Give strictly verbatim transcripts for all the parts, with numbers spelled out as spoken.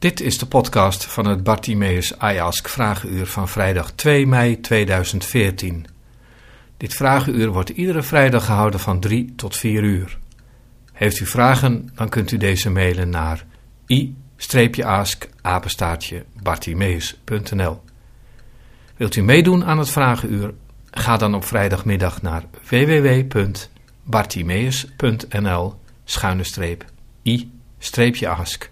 Dit is de podcast van het Bartimeus I Ask Vragenuur van vrijdag twee mei tweeduizend veertien. Dit vragenuur wordt iedere vrijdag gehouden van drie tot vier uur. Heeft u vragen, dan kunt u deze mailen naar i-ask apenstaartje bartimeus punt n l. Wilt u meedoen aan het vragenuur? Ga dan op vrijdagmiddag naar w w w punt bartimeus punt n l schuine streep i-ask.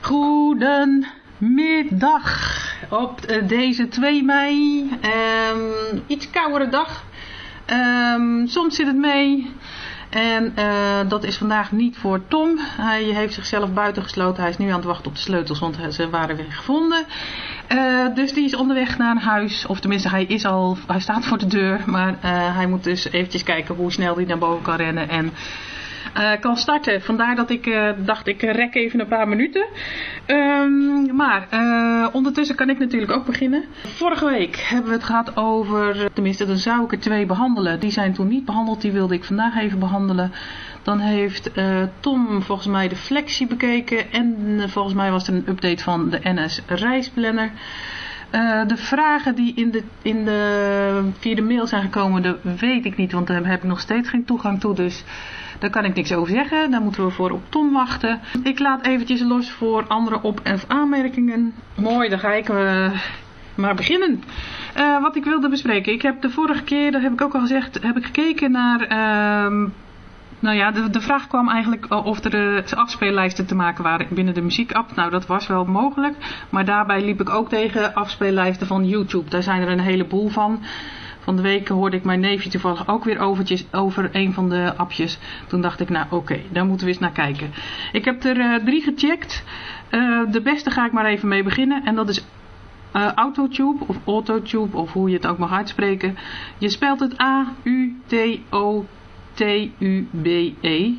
Goedemiddag op deze twee mei. Um, iets koudere dag. Um, soms zit het mee. En uh, dat is vandaag niet voor Tom. Hij heeft zichzelf buitengesloten. Hij is nu aan het wachten op de sleutels, want ze waren weer gevonden. Uh, dus die is onderweg naar huis. Of tenminste, hij is al, hij staat voor de deur. Maar uh, hij moet dus eventjes kijken hoe snel hij naar boven kan rennen. En Uh, kan starten. Vandaar dat ik uh, dacht ik rek even een paar minuten. Um, maar uh, ondertussen kan ik natuurlijk ook beginnen. Vorige week hebben we het gehad over, tenminste dan zou ik er twee behandelen. Die zijn toen niet behandeld, die wilde ik vandaag even behandelen. Dan heeft uh, Tom volgens mij de flexie bekeken. En uh, volgens mij was er een update van de N S reisplanner. Uh, de vragen die in de, in de, via de mail zijn gekomen, dat weet ik niet, want daar heb ik nog steeds geen toegang toe, dus daar kan ik niks over zeggen. Daar moeten we voor op Tom wachten. Ik laat eventjes los voor andere op- en aanmerkingen. Mooi, dan ga ik uh, maar beginnen. Uh, wat ik wilde bespreken. Ik heb de vorige keer, dat heb ik ook al gezegd, heb ik gekeken naar... Uh, Nou ja, de, de vraag kwam eigenlijk of er uh, afspeellijsten te maken waren binnen de muziekapp. Nou, dat was wel mogelijk. Maar daarbij liep ik ook tegen afspeellijsten van YouTube. Daar zijn er een heleboel van. Van de week hoorde ik mijn neefje toevallig ook weer overtjes, over een van de appjes. Toen dacht ik, nou oké, okay, daar moeten we eens naar kijken. Ik heb er uh, drie gecheckt. Uh, de beste ga ik maar even mee beginnen. En dat is uh, Autotube of Autotube of hoe je het ook mag uitspreken. Je spelt het A U T O T U B E.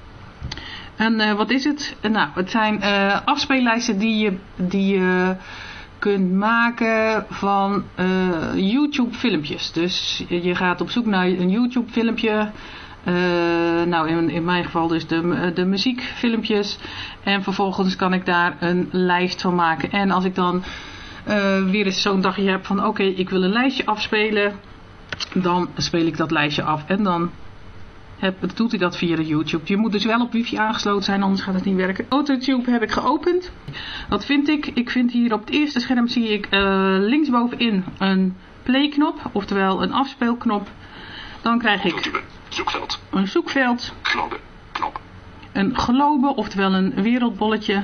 En uh, wat is het? Uh, nou, het zijn uh, afspeellijsten die je, die je kunt maken van uh, YouTube filmpjes. Dus je gaat op zoek naar een YouTube filmpje. Uh, nou, in, in mijn geval dus de, de muziekfilmpjes. En vervolgens kan ik daar een lijst van maken. En als ik dan uh, weer eens zo'n dagje heb van oké, okay, ik wil een lijstje afspelen. Dan speel ik dat lijstje af. En dan Heb, doet hij dat via de YouTube. Je moet dus wel op wifi aangesloten zijn, anders gaat het niet werken. Autotube heb ik geopend. Wat vind ik? Ik vind hier op het eerste scherm zie ik uh, linksbovenin een playknop, oftewel een afspeelknop. Dan krijg ik zoekveld. een zoekveld. Globe. Knop. Een globe, oftewel een wereldbolletje.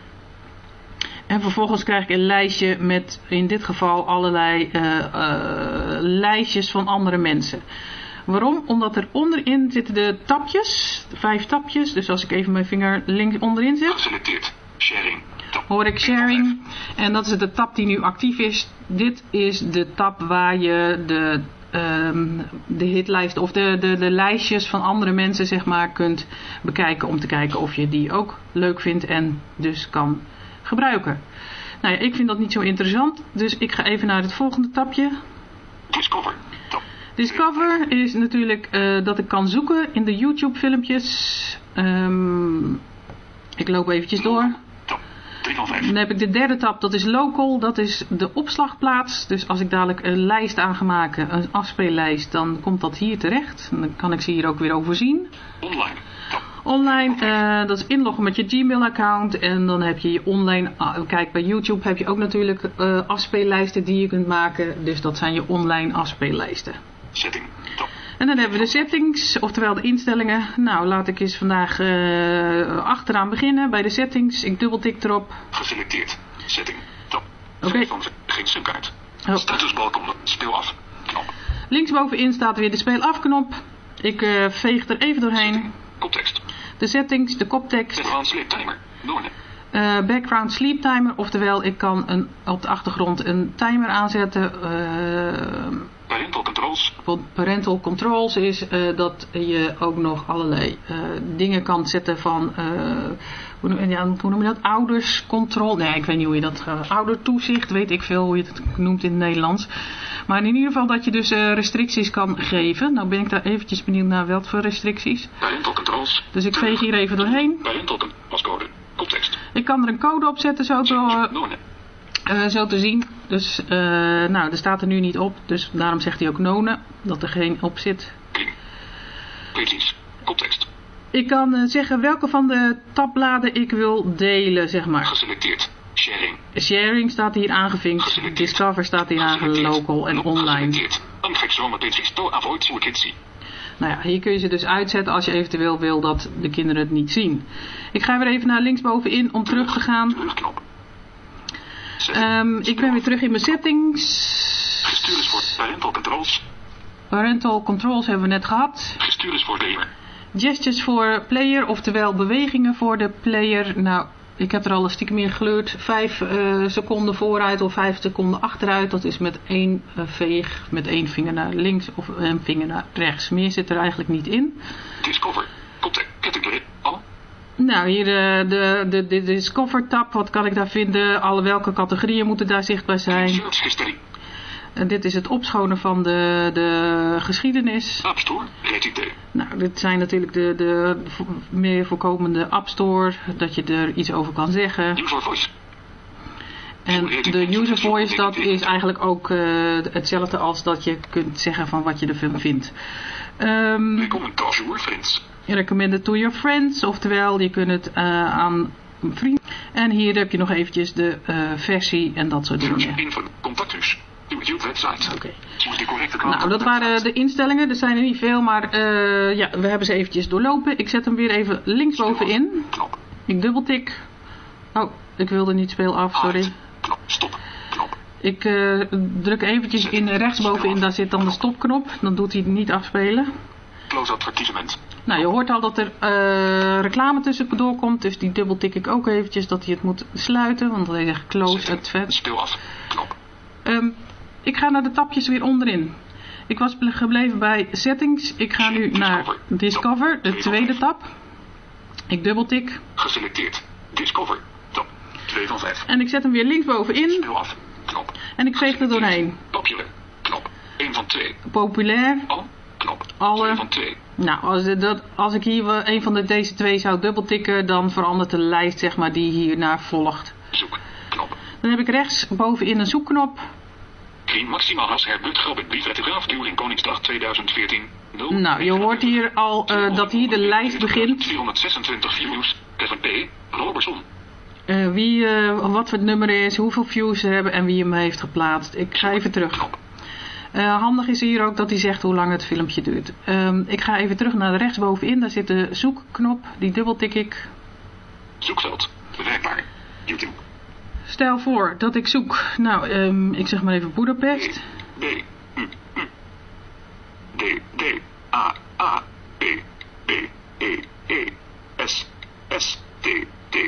En vervolgens krijg ik een lijstje met in dit geval allerlei uh, uh, lijstjes van andere mensen. Waarom? Omdat er onderin zitten de tapjes, de vijf tapjes. Dus als ik even mijn vinger links onderin zet, Geselecteerd. Sharing. Tab. hoor ik sharing. En dat is de tab die nu actief is. Dit is de tab waar je de, um, de hitlijst of de, de, de lijstjes van andere mensen zeg maar kunt bekijken. Om te kijken of je die ook leuk vindt en dus kan gebruiken. Nou ja, ik vind dat niet zo interessant. Dus ik ga even naar het volgende tabje. Discover. Tab. Discover is natuurlijk uh, dat ik kan zoeken in de YouTube filmpjes. Um, ik loop eventjes door. Tab. drie van vijf. Dan heb ik de derde tab, dat is local, dat is de opslagplaats. Dus als ik dadelijk een lijst aan ga maken, een afspeellijst, dan komt dat hier terecht. En dan kan ik ze hier ook weer overzien. Online. Tab. Online, uh, dat is inloggen met je Gmail account en dan heb je je online, uh, kijk bij YouTube heb je ook natuurlijk uh, afspeellijsten die je kunt maken. Dus dat zijn je online afspeellijsten. Setting. Tab. En dan hebben we de settings, oftewel de instellingen. Nou, laat ik eens vandaag uh, achteraan beginnen bij de settings. Ik dubbeltik erop. Geselecteerd. Setting. Tab. Oké. Okay. Geen simkaart. Oh. Statusbalkon. Speel af. Knop. Linksbovenin staat weer de speel af knop. Ik uh, veeg er even doorheen. Setting. Koptekst. De settings, de koptekst. Background sleep timer. Noorden. Uh, background sleep timer, oftewel ik kan een, op de achtergrond een timer aanzetten. Uh, Parental controls. Parental controls is uh, dat je ook nog allerlei uh, dingen kan zetten van, uh, hoe, noem, ja, hoe noem je dat? Ouderscontrole. Nee, ik weet niet hoe je dat, uh, oudertoezicht, weet ik veel hoe je het noemt in het Nederlands. Maar in ieder geval dat je dus uh, restricties kan geven. Nou ben ik daar eventjes benieuwd naar wat voor restricties. Parental controls. Dus ik veeg hier even doorheen. Parental pascode. Koptekst. Ik kan er een code op zetten, zo te, Nonen. uh, zo te zien. Dus, uh, nou, er staat er nu niet op. Dus daarom zegt hij ook nonen, dat er geen op zit. Kring. Precies. Koptekst. Ik kan uh, zeggen welke van de tabbladen ik wil delen, zeg maar. Geselecteerd. Sharing. Sharing staat hier aangevinkt. Geselecteerd. Discover staat hier aangevinkt. Geselecteerd. Local en Nog online. geselecteerd. Unfix zone pages to avoid suicide. Nou ja, hier kun je ze dus uitzetten als je eventueel wil dat de kinderen het niet zien. Ik ga weer even naar linksbovenin om terug te gaan. Terugknop. Um, ik ben weer terug in mijn settings. Gestuur is voor parental controls. Parental controls hebben we net gehad. Gestuur is voor player. Gestures voor player, oftewel bewegingen voor de player. Nou, ik heb er al een stiekem in gekleurd. Vijf uh, seconden vooruit of vijf seconden achteruit. Dat is met één uh, veeg, met één vinger naar links of een vinger naar rechts. Meer zit er eigenlijk niet in. Discover. Contact. Category. Alle. Nou, hier de, de, de, de Discover tab. Wat kan ik daar vinden? Alle welke categorieën moeten daar zichtbaar zijn? Search history. En dit is het opschonen van de, de geschiedenis. App Store. Retite. Nou, dit zijn natuurlijk de, de meer voorkomende App Store. Dat je er iets over kan zeggen. User voice. En de user voice, dat is eigenlijk ook uh, hetzelfde als dat je kunt zeggen van wat je ervan vindt. Um, Recommend to your friends. recommend it to your friends. Oftewel, je kunt het uh, aan vrienden. En hier heb je nog eventjes de uh, versie en dat soort dingen. Search info. Contact us. Uw website. Oké. Okay. Choose de correcte Nou, dat waren de instellingen. Er zijn er niet veel, maar uh, ja, we hebben ze eventjes doorlopen. Ik zet hem weer even linksbovenin. Knop. Ik dubbeltik. Oh, ik wilde niet speel af, sorry. Knop. Stop. Knop. Ik uh, druk eventjes in rechtsbovenin, daar zit dan de stopknop. Dan doet hij niet afspelen. Close advertisement. Nou, je hoort al dat er uh, reclame tussendoor komt. Dus die dubbeltik ik ook eventjes dat hij het moet sluiten. Want hij zegt close advert. Speel af. Knop. Um, ik ga naar de tabjes weer onderin. Ik was gebleven bij settings. Ik ga nu naar Discover, de tweede tab. Ik dubbeltik. Geselecteerd. Discover. Tab. twee van vijf. En ik zet hem weer linksbovenin. Speel af. Knop. En ik veeg er doorheen. Popular. Knop. één van twee. Populair. Alle. Knop. Alle. twee van twee. Nou, als, dat, als ik hier een van de, deze twee zou dubbeltikken, dan verandert de lijst zeg maar, die hiernaar volgt. Zoek. Knop. Dan heb ik rechts bovenin een zoekknop. Geen maximaal has herbut grabbet brief graaf during Koningsdag tweeduizend veertien. nul. Nou, je hoort hier al uh, dat hier de lijst begint. tweehonderdzesentwintig views. Kevin P. Robertson. Uh, wie, uh, wat voor het nummer is, hoeveel views ze hebben en wie hem heeft geplaatst. Ik ga even terug. Uh, handig is hier ook dat hij zegt hoe lang het filmpje duurt. Um, ik ga even terug naar de rechtsbovenin. Daar zit de zoekknop. Die dubbeltik ik. Zoekveld. Bewerkbaar. YouTube. Stel voor dat ik zoek. Nou, um, ik zeg maar even Boedapest. D. U. U. D. D. A. A. B. B. E. E. S. S. T. T.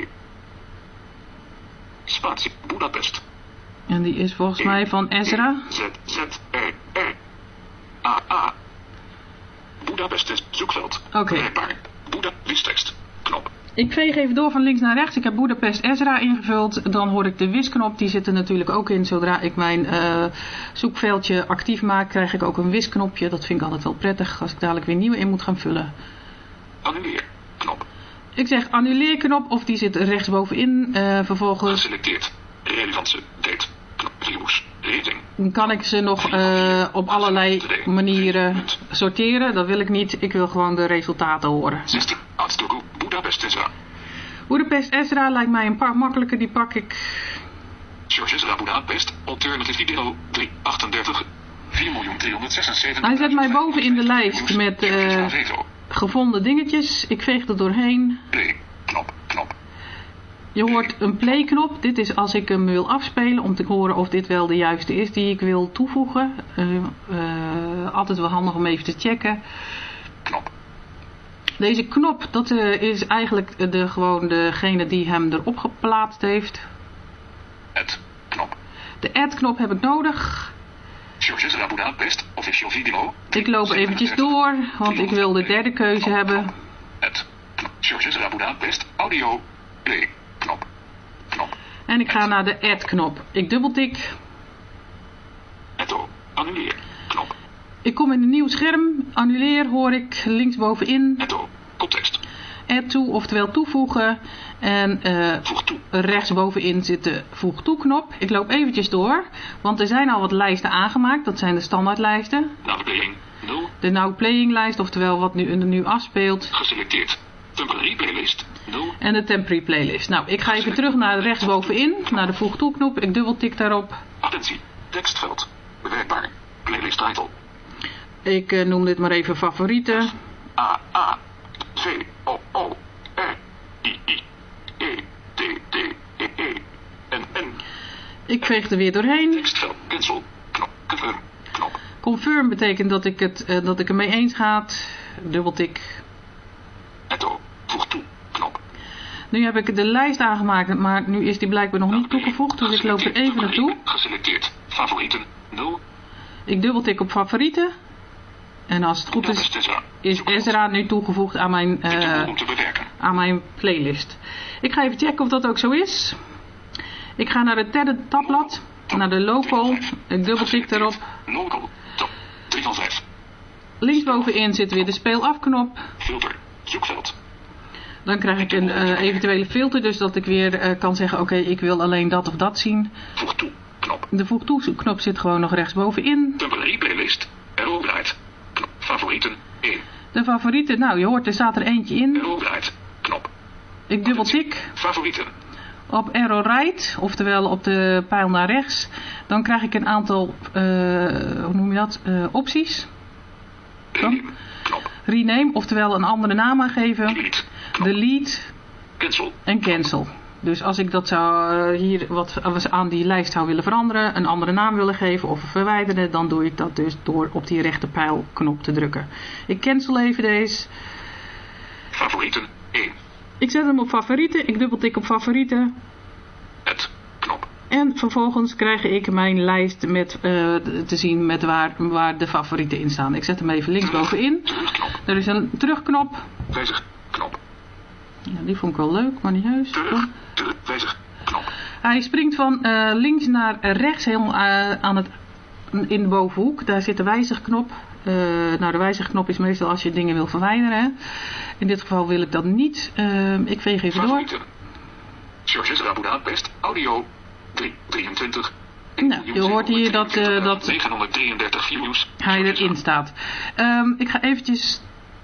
Spatie. Boedapest. En die is volgens mij van Ezra. Z. Z. E. E. A. A. Boedapest is zoekveld. Oké. Okay. Bewerkbaar. Boeda. Wistekst. Knop. Ik veeg even door van links naar rechts. Ik heb Boedapest Ezra ingevuld. Dan hoor ik de wisknop. Die zit er natuurlijk ook in. Zodra ik mijn uh, zoekveldje actief maak, krijg ik ook een wisknopje. Dat vind ik altijd wel prettig als ik dadelijk weer nieuwe in moet gaan vullen. Annuleer. Knop. Ik zeg annuleer knop of die zit rechtsbovenin. Uh, vervolgens... Geselecteerd. Relevantse. Date. Knop. Views. Rating. Dan kan ik ze nog uh, op allerlei manieren sorteren. Dat wil ik niet. Ik wil gewoon de resultaten horen. zestien. Adstogo. Boedapest Ezra. Boedapest Ezra lijkt mij een paar makkelijker. Die pak ik. George Ezra Boedapest. Alternative video. drie achtendertig. vier miljoen driehonderdzesenzeventig. Hij zet mij boven in de lijst met uh, gevonden dingetjes. Ik veeg er doorheen. Play. Knop. Knop. Je hoort een play knop. Dit is als ik hem wil afspelen. Om te horen of dit wel de juiste is die ik wil toevoegen. Uh, uh, altijd wel handig om even te checken. Knop. Deze knop, dat uh, is eigenlijk de, gewoon degene die hem erop geplaatst heeft. Add. Knop. De add knop heb ik nodig. George Ezra Boedapest. Official video. Ik loop eventjes door, want ik wil de derde keuze hebben. Add. Knop. George Ezra Boedapest. Audio. Play. Knop. Knop. En ik ga naar de add knop. Ik dubbeltik. Etto. Annuleer. Knop. Ik kom in een nieuw scherm. Annuleer hoor ik linksbovenin. Etto. Koptekst. add to, oftewel toevoegen. En uh, Voeg toe. rechtsbovenin zit de voeg toe knop. Ik loop eventjes door, want er zijn al wat lijsten aangemaakt. Dat zijn de standaardlijsten. Now playing. nul. De now playing lijst, oftewel wat nu, er nu afspeelt. Geselecteerd. Temporary playlist. nul. En de temporary playlist. Nou, ik ga even terug naar rechtsbovenin, naar de voeg toe knop. Ik dubbeltik daarop. Attentie. Tekstveld. Bewerkbaar. Playlist title. Ik uh, noem dit maar even favorieten. A, A, V, O, O, R, I, I, E, D, D, E, E, N, N. Ik veeg er weer doorheen. Tekstveld. Cancel. Knop. Confirm. Knop. Confirm betekent dat ik, het, uh, dat ik ermee eens ga. Dubbeltik. Etto. Voeg toe. Knop. Nu heb ik de lijst aangemaakt, maar nu is die blijkbaar nog niet toegevoegd. Dus ik loop er even naartoe. Geselecteerd. Favorieten. nul. Ik dubbeltik op favorieten. En als het goed is, is Ezra nu toegevoegd aan mijn, uh, aan mijn playlist. Ik ga even checken of dat ook zo is. Ik ga naar het derde tabblad, naar de local. Ik dubbeltik erop. Local. Top. drie van vijf. Linksbovenin zit weer de speel af knop. Filter. Zoekveld. Dan krijg ik een uh, eventuele filter, dus dat ik weer uh, kan zeggen, oké, okay, ik wil alleen dat of dat zien. Voeg toe. Knop. De voeg toe knop zit gewoon nog rechtsbovenin. Temporary playlist. Arrow right. Knop. Favorieten. één. De favorieten, nou je hoort, er staat er eentje in. Arrow right. Knop. Ik dubbeltik. Favorieten. Op arrow right, oftewel op de pijl naar rechts. Dan krijg ik een aantal, uh, hoe noem je dat, uh, opties. Rename. Knop. Rename, oftewel een andere naam aangeven. Delete. Knop. Delete. Cancel. En cancel. Dus als ik dat zou, uh, hier wat aan die lijst zou willen veranderen, een andere naam willen geven of verwijderen, dan doe ik dat dus door op die rechte pijlknop te drukken. Ik cancel even deze. Favorieten. één. Ik zet hem op favorieten. Ik dubbeltik op favorieten. Het. Knop. En vervolgens krijg ik mijn lijst met, uh, te zien met waar, waar de favorieten in staan. Ik zet hem even linksbovenin. Terugknop. Er is een terugknop. Wijzig. Knop. Ja, die vond ik wel leuk, maar niet heus. Terug. Terug. Wijzig. Knop. Hij springt van uh, links naar rechts helemaal uh, aan het, in de bovenhoek. Daar zit de wijzigknop. Uh, nou, de wijzigknop is meestal als je dingen wil verwijderen. Hè. In dit geval wil ik dat niet. Uh, ik veeg even door. Georges Raboudin Best Audio drie drieëntwintig. Nou, je hoort hier dat, uh, dat negenhonderddrieëndertig views. hij erin staat. Um, ik ga eventjes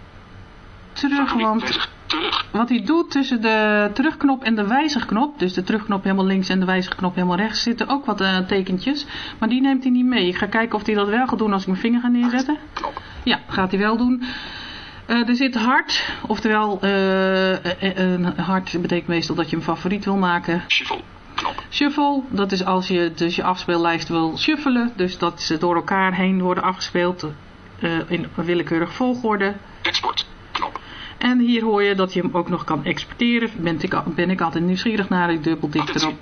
terug, want terug. Wat hij doet tussen de terugknop en de wijzigknop, dus de terugknop helemaal links en de wijzigknop helemaal rechts, zitten ook wat uh, tekentjes, maar die neemt hij niet mee. Ik ga kijken of hij dat wel gaat doen als ik mijn vinger ga neerzetten. Knop. Ja, gaat hij wel doen. Uh, er zit hard, oftewel uh, een hard betekent meestal dat je een favoriet wil maken. Shuffle. Knop. Shuffle, dat is als je dus je afspeellijst wil shuffelen, dus dat ze door elkaar heen worden afgespeeld uh, in willekeurig volgorde. Export. Knop. En hier hoor je dat je hem ook nog kan exporteren. Ben ik, ben ik altijd nieuwsgierig naar, ik dubbeltik erop.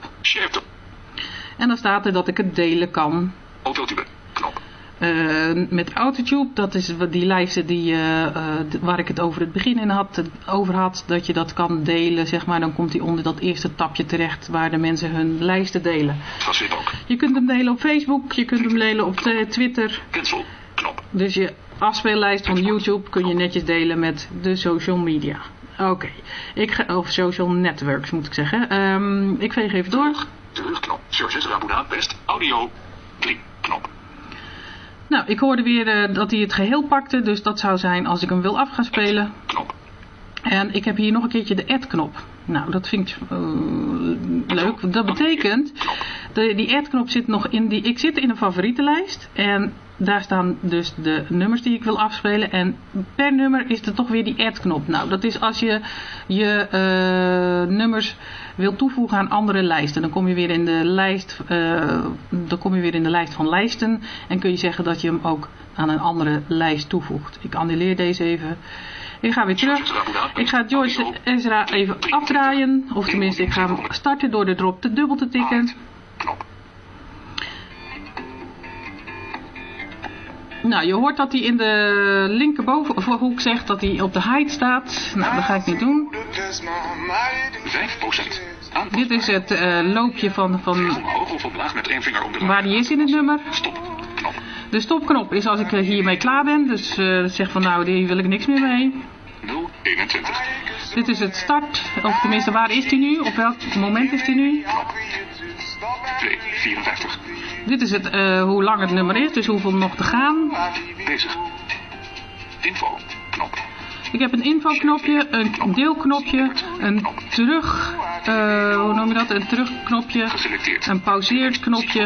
En dan staat er dat ik het delen kan. Autotube. Knop. Uh, met Autotube, dat is die lijsten die, uh, uh, waar ik het over het begin in had, over had, dat je dat kan delen, zeg maar. Dan komt hij onder dat eerste tabje terecht waar de mensen hun lijsten delen. Je kunt hem delen op Facebook, je kunt hem delen op Twitter. Cancel. Knop. Dus je afspeellijst van YouTube kun je netjes delen met de social media. Oké, okay. Ik ga of social networks moet ik zeggen. Um, ik veeg even door. Terugknop. Georges Raboudin Best Audio drie. Knop. Nou, ik hoorde weer uh, dat hij het geheel pakte, dus dat zou zijn als ik hem wil af gaan spelen. Knop. En ik heb hier nog een keertje de add-knop. Nou, dat vind ik uh, leuk. Dat betekent, de, die add-knop zit nog in die, ik zit in een favorietenlijst en daar staan dus de nummers die ik wil afspelen en per nummer is er toch weer die add-knop. Nou, dat is als je je uh, nummers wil toevoegen aan andere lijsten. Dan kom je weer in de lijst, uh, dan kom je weer in de lijst van lijsten en kun je zeggen dat je hem ook aan een andere lijst toevoegt. Ik annuleer deze even. Ik ga weer terug. Ik ga George Ezra even afdraaien. Of tenminste, ik ga hem starten door de drop te dubbel te tikken. Nou, je hoort dat hij in de linkerbovenhoek zegt dat hij op de height staat. Nou, dat ga ik niet doen. vijf procent. Dit is het uh, loopje van, van waar hij is in het nummer. De stopknop is als ik hiermee klaar ben. Dus uh, zeg van nou, die wil ik niks meer mee. nul eenentwintig. Dit is het start, of tenminste waar is die nu? Op welk moment is die nu? twee vierenvijftig. Dit is het, uh, hoe lang het nummer is, dus hoeveel nog te gaan. Bezig. Info. Knop. Ik heb een info-knopje, een deelknopje, een terug, uh, hoe noem je dat? Een terugknopje, Geselecteerd. een pauzeerknopje,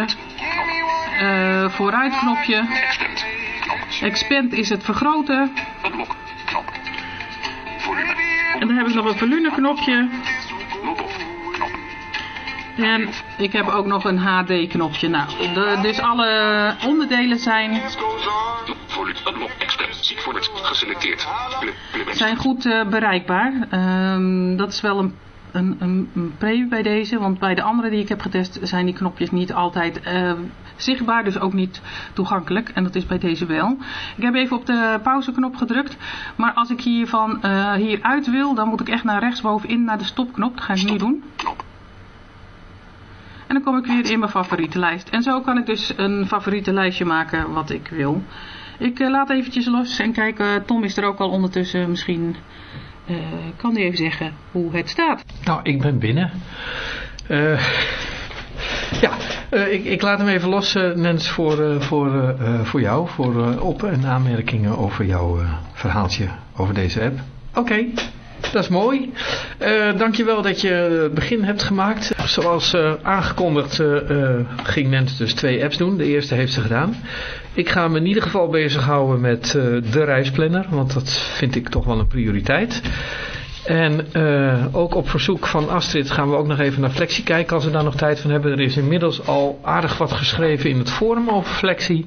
uh, vooruitknopje. Expand. Knop. Expand is het vergroten. Unlock. Knop. Volume. En dan heb ik nog een volumeknopje. Loop op. Knop. En ik heb ook nog een H D-knopje. Nou, de, dus alle onderdelen zijn, Volume. Unlock. Expand. Seek forward. Geselecteerd. Element. zijn goed uh, bereikbaar. Um, dat is wel een, een, een, een pre bij deze. Want bij de andere die ik heb getest zijn die knopjes niet altijd uh, zichtbaar. Dus ook niet toegankelijk. En dat is bij deze wel. Ik heb even op de pauzeknop gedrukt. Maar als ik hiervan uh, hieruit wil, dan moet ik echt naar rechtsbovenin naar de stopknop. Dat ga ik nu doen. Knop. En dan kom ik weer in mijn favorietenlijst. En zo kan ik dus een favorietenlijstje maken wat ik wil. Ik uh, laat eventjes los en kijk, uh, Tom is er ook al ondertussen. Misschien uh, kan hij even zeggen hoe het staat. Nou, ik ben binnen. Uh, ja, uh, ik, ik laat hem even los, uh, Nens, voor, uh, voor, uh, voor jou. Voor uh, op- en aanmerkingen over jouw uh, verhaaltje over deze app. Oké. Okay. Dat is mooi. Uh, dankjewel dat je het begin hebt gemaakt. Zoals uh, aangekondigd uh, uh, ging Nens dus twee apps doen. De eerste heeft ze gedaan. Ik ga me in ieder geval bezighouden met uh, de reisplanner. Want dat vind ik toch wel een prioriteit. En uh, ook op verzoek van Astrid gaan we ook nog even naar Flexi kijken als we daar nog tijd van hebben. Er is inmiddels al aardig wat geschreven in het forum over Flexi.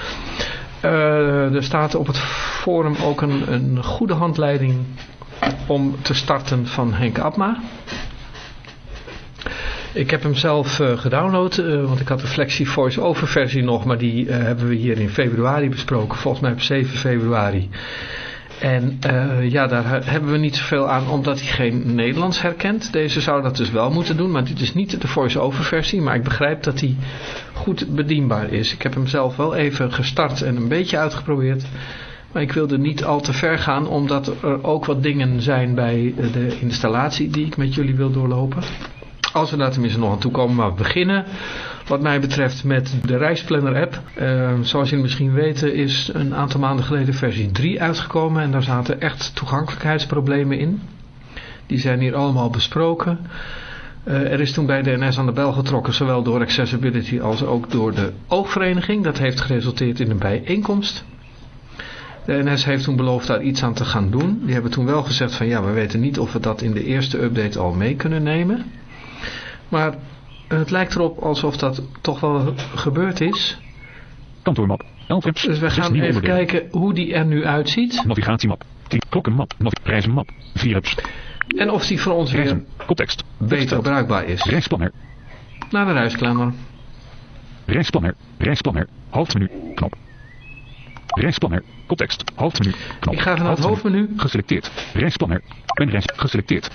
Uh, er staat op het forum ook een, een goede handleiding om te starten van Henk Abma. Ik heb hem zelf uh, gedownload, uh, want ik had de Flexi voice-over versie nog, maar die uh, hebben we hier in februari besproken, volgens mij op zeven februari. En uh, ja, daar hebben we niet zoveel aan, omdat hij geen Nederlands herkent. Deze zou dat dus wel moeten doen, maar dit is niet de voice-over versie, maar ik begrijp dat hij goed bedienbaar is. Ik heb hem zelf wel even gestart en een beetje uitgeprobeerd. Maar ik wilde niet al te ver gaan, omdat er ook wat dingen zijn bij de installatie die ik met jullie wil doorlopen. Als we daar tenminste nog aan toe komen, maar we beginnen wat mij betreft met de Reisplanner app. Uh, zoals jullie misschien weten is een aantal maanden geleden versie drie uitgekomen en daar zaten echt toegankelijkheidsproblemen in. Die zijn hier allemaal besproken. Uh, er is toen bij de N S aan de bel getrokken, zowel door Accessibility als ook door de oogvereniging. Dat heeft geresulteerd in een bijeenkomst. De N S heeft toen beloofd daar iets aan te gaan doen. Die hebben toen wel gezegd van ja, we weten niet of we dat in de eerste update al mee kunnen nemen. Maar het lijkt erop alsof dat toch wel gebeurd is. Kantoormap. elf apps. Dus we gaan even kijken hoe die er nu uitziet. Navigatiemap. Klokkenmap. Reizenmap. vier apps. En of die voor ons weer Context. beter bruikbaar is. Reisplanner. Naar de reisplanner. Reisplanner. Reisplanner. Hoofdmenu. Knop. Reisplanner. Context. Hoofdmenu. Knop. Ik ga even naar het hoofdmenu. Geselecteerd. Reisplanner. Mijn reis. Geselecteerd.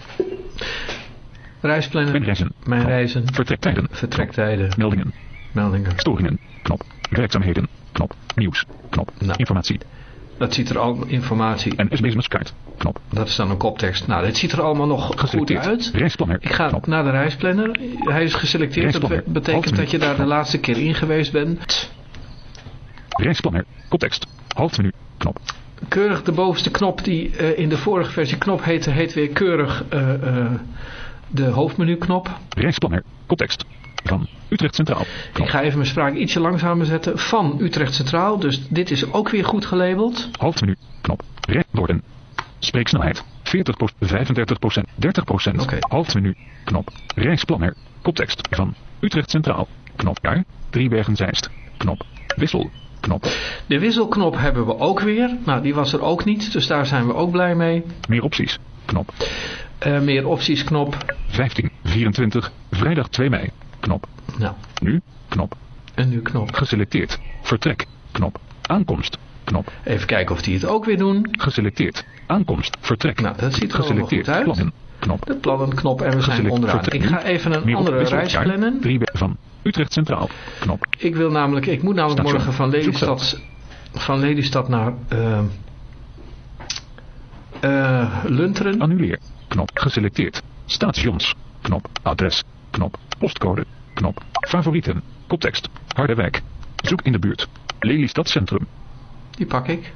Reisplanner. Mijn reizen. Mijn reizen. Vertrektijden. Vertrektijden. Meldingen. Meldingen. Storingen. Knop. Werkzaamheden. Knop. Nieuws. Knop. Nou, informatie. Dat ziet er al informatie. En S B S kaart. Knop. Dat is dan een koptekst. Nou, dit ziet er allemaal nog goed uit. Reisplanner. Ik ga Knop. naar de reisplanner. Hij is geselecteerd. Dat betekent dat je daar de laatste keer in geweest bent. Reisplanner. Context. Hoofdmenu. Knop. Keurig de bovenste knop die uh, in de vorige versie knop heette, heet weer keurig uh, uh, de hoofdmenu knop. Reisplanner. Context. Van Utrecht Centraal. Knop. Ik ga even mijn spraak ietsje langzamer zetten. Van Utrecht Centraal. Dus dit is ook weer goed gelabeld. Hoofdmenu. Knop. Woorden. Spreeksnelheid. veertig procent, vijfendertig procent, dertig procent. Okay. Hoofdmenu. Knop. Reisplanner. Koptekst. Van Utrecht Centraal. Knop. Daar. Driebergen-Zeist. Knop. Wissel. Knop. De wisselknop hebben we ook weer. Nou, die was er ook niet. Dus daar zijn we ook blij mee. Meer opties. Knop. Uh, meer opties knop. vijftien, vierentwintig. Vrijdag twee mei. Knop. Nou. Nu. Knop. En nu knop. Geselecteerd. Vertrek. Knop. Aankomst. Knop. Even kijken of die het ook weer doen. Geselecteerd. Aankomst. Vertrek. Nou, dat ziet er allemaal goed uit. Plannen. Knop. De plannenknop en we zijn onderaan. Vertrek. Ik ga even een Meer andere reis plannen. Drie van Utrecht Centraal. Knop. Ik wil namelijk, ik moet namelijk Station. morgen van Lelystad, van Lelystad naar uh, uh, Lunteren. Annuleer. Knop. Geselecteerd. Stations. Knop. Adres. Knop. Postcode. Knop. Favorieten. Koptekst. Harderwijk. Zoek in de buurt. Lelystad Centrum. Die pak ik.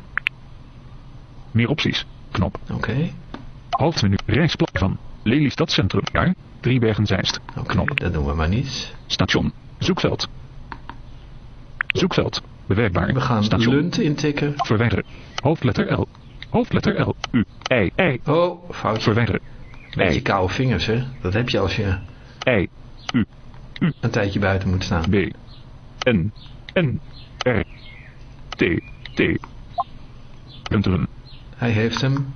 Meer opties. Knop. Oké. Okay. Hoofdmenu. Reisplan van Lelystad Centrum. Ja. Driebergen-Zeist. Oké, okay, knop. Dat doen we maar niet. Station. Zoekveld. Zoekveld. Bewerkbaar. We gaan Station. Lund intikken. Verwijderen. Hoofdletter L. Hoofdletter L. U. I. I. Oh, foutje. Verwijderen. Beetje koude vingers, hè. Dat heb je als je I. U. U. een tijdje buiten moet staan. B. N. N. R. T. T. Punteren. Hij heeft hem.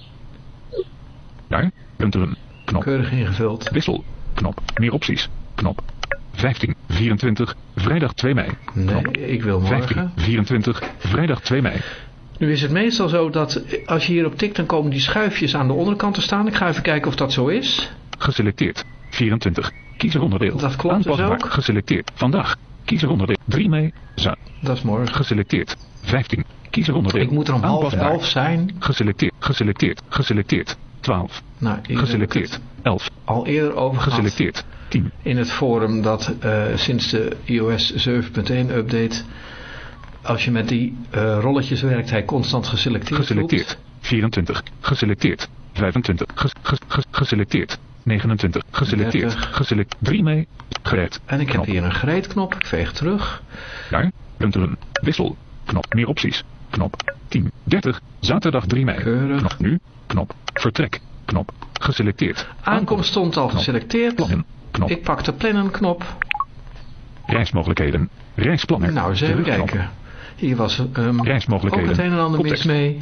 Daar. Punteren. Knop. Keurig ingevuld. Wissel. Knop. Meer opties. Knop. vijftien vierentwintig. Vrijdag twee mei. Nee, Knop. ik wil morgen. vijftien vierentwintig. Vrijdag twee mei. Nu is het meestal zo dat als je hierop tikt, dan komen die schuifjes aan de onderkant te staan. Ik ga even kijken of dat zo is. Geselecteerd. vierentwintig. Kiezer-onderdeel. Dat klopt dus Aanpasbaar. ook. Geselecteerd. Vandaag. Kiezer-onderdeel. drie mei. Za. Dat is morgen. Geselecteerd. vijftien. Kiezer-onderdeel. Ik moet er om half Aanpasbaar. elf zijn. Geselecteerd. Geselecteerd. Geselecteerd. twaalf. Nou, ik Geselecteerd. heb elf. het al eerder over gehad Geselecteerd. tien. in het forum dat uh, sinds de iOS zeven punt één update, als je met die uh, rolletjes werkt, hij constant geselecteerd Geselecteerd. voelt. vierentwintig. Geselecteerd. vijfentwintig. Ges, ges, ges, geselecteerd. negenentwintig. Geselecteerd. dertig. Geselect. drie mei. Gereed. En ik heb Knop. hier een gereedknop. Ik veeg terug. Daar. Punteren. Wissel. Knop. Meer opties. Knop. tien. dertig. Zaterdag drie mei. Keurig. Knop. Nu. Knop. Vertrek. Knop. Geselecteerd. Aankomst stond al Knop. geselecteerd. Plannen. Knop. Ik pak de plannen knop. Reismogelijkheden. Reisplanner. Nou, eens even Terugknop. kijken. Hier was um, ook Reismogelijkheden. het een en ander mis Koptekst. mee.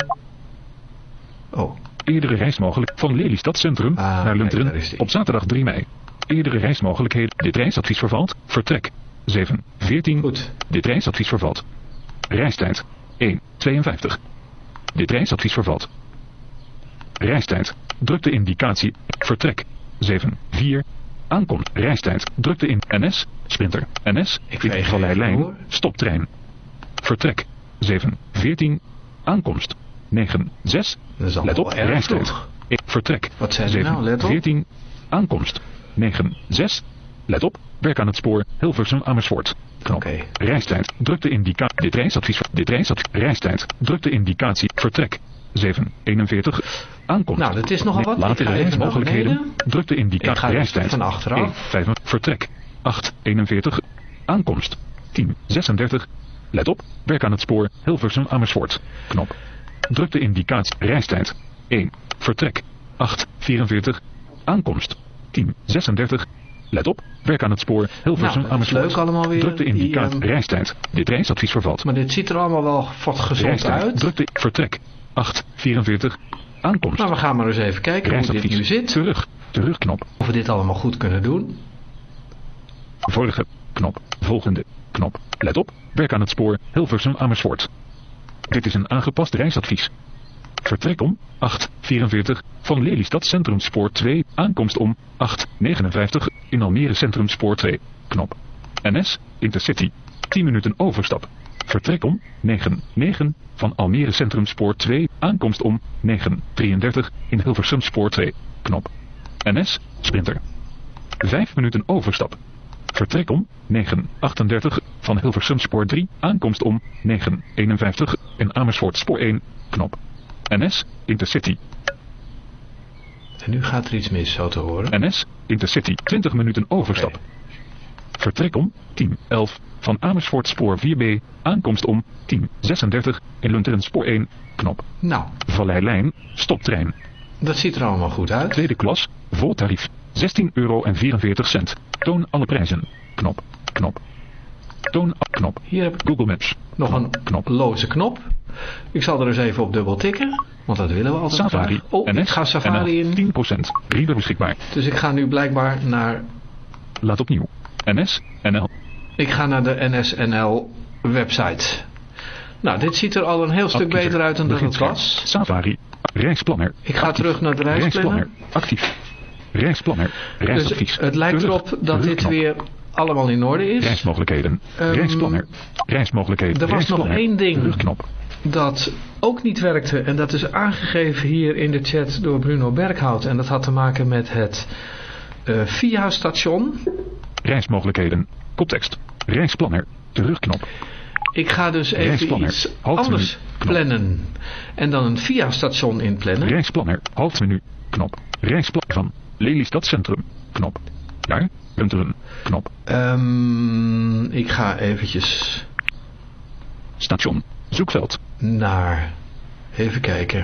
Oh, Eerdere reis mogelijk van Lelystad Centrum Ah, naar kijk, Lunteren daar is die. op zaterdag drie mei. Eerdere reismogelijkheden. Dit reisadvies vervalt. Vertrek. zeven. veertien. goed. Dit reisadvies vervalt. Reistijd. één. tweeënvijftig. Dit reisadvies vervalt. Reistijd. Druk de indicatie. Vertrek. zeven. vier. Aankomst. Reistijd. Druk de in. N S. Sprinter. N S. Ik Vliet veeg Vallei even Lijn. door. Stoptrein. Vertrek. zeven. veertien. Aankomst. negen. zes. Dat is Let allemaal op. erg Reistijd. vroeg. Ik vertrek. Wat zei hij zeven. nou? Let op. veertien. Aankomst. negen. zes. Let op. Werk aan het spoor. Hilversum Amersfoort. Knop. Oké. Reistijd. Druk de indicatie. Dit reisadvies. Dit reisadvies. Reistijd. Druk de indicatie. Vertrek. zeven. eenenveertig. Aankomst. Nou, dat is nogal wat. Ik Latere ga even naar reismogelijkheden. beneden. Druk de Ik indicatie. ga dus Reistijd. van achteraf. één. vijf. Vertrek. acht. eenenveertig. Aankomst. tien. zesendertig. Let op. Werk aan het spoor. Hilversum Amersfoort. Knop. Druk de indicatie. Reistijd. één. Vertrek. acht. vierenveertig. Aankomst. tien. zesendertig. Let op. Werk aan het spoor. Hilversum Nou, dat is Amersfoort. leuk allemaal weer. Druk de indicatie. Die, ehm, Reistijd. Dit reisadvies vervalt. Maar dit ziet er allemaal wel wat gezond Reistijd. uit. Druk de vertrek. acht. vierenveertig. Aankomst. Maar we gaan maar eens even kijken hoe dit Reisadvies. nu zit. Terug. Terugknop. Of we dit allemaal goed kunnen doen. Vorige. Knop. Volgende. Knop. Let op. Werk aan het spoor. Hilversum Amersfoort. Dit is een aangepast reisadvies. Vertrek om acht vierenveertig van Lelystad Centrum Spoor twee. Aankomst om acht negenenvijftig in Almere Centrum Spoor twee. Knop. N S Intercity. tien minuten overstap. Vertrek om negen negen van Almere Centrum Spoor twee. Aankomst om negen drieëndertig in Hilversum Spoor twee. Knop. N S Sprinter. vijf minuten overstap. Vertrek om negen achtendertig van Hilversum Spoor drie. Aankomst om negen eenenvijftig in Amersfoort Spoor één. Knop. N S Intercity. En nu gaat er iets mis, zo te horen. N S Intercity. twintig minuten overstap. Oké. Vertrek om tien elf van Amersfoort Spoor vier B. Aankomst om tien zesendertig in Lunteren Spoor één. Knop. Nou, Valleilijn. Stoptrein. dat ziet er allemaal goed uit. Tweede klas. Vol tarief. zestien euro en vierenveertig cent. Toon alle prijzen. Knop. Knop. Toon. Knop. Hier heb ik Google Maps. nog een Knop. loze knop. Ik zal er eens even op dubbel tikken. Want dat willen we altijd Safari. graag. Oh, N ik S. ga Safari in. tien procent. Reader beschikbaar. Dus ik ga nu blijkbaar naar... Laat opnieuw. N S. N L. Ik ga naar de N S N L website. Nou, dit ziet er al een heel stuk Actiever. beter uit dan dat het Beginscherm. was. Safari. Reisplanner. Ik ga Actief. terug naar de reisplanner. Actief. Reisplanner. Reisadvies. Dus het lijkt Terug. erop dat dit Terugknop. weer allemaal in orde is. Reismogelijkheden. Ehm, Reissplanner. Reismogelijkheden. er was nog Reisplanner. één ding. Terugknop. dat ook niet werkte. En dat is aangegeven hier in de chat door Bruno Berghout. En dat had te maken met het uh, via-station. Reismogelijkheden. Koptekst. Reisplanner. Terugknop. Ik ga dus even iets anders plannen. En dan een via-station inplannen. Reisplanner. Hoofdmenu. Knop. Reisplanner van Lelystad Centrum. Knop. Daar. Lunteren. Knop. Um, ik ga eventjes... Station. Zoekveld. Naar... Even kijken.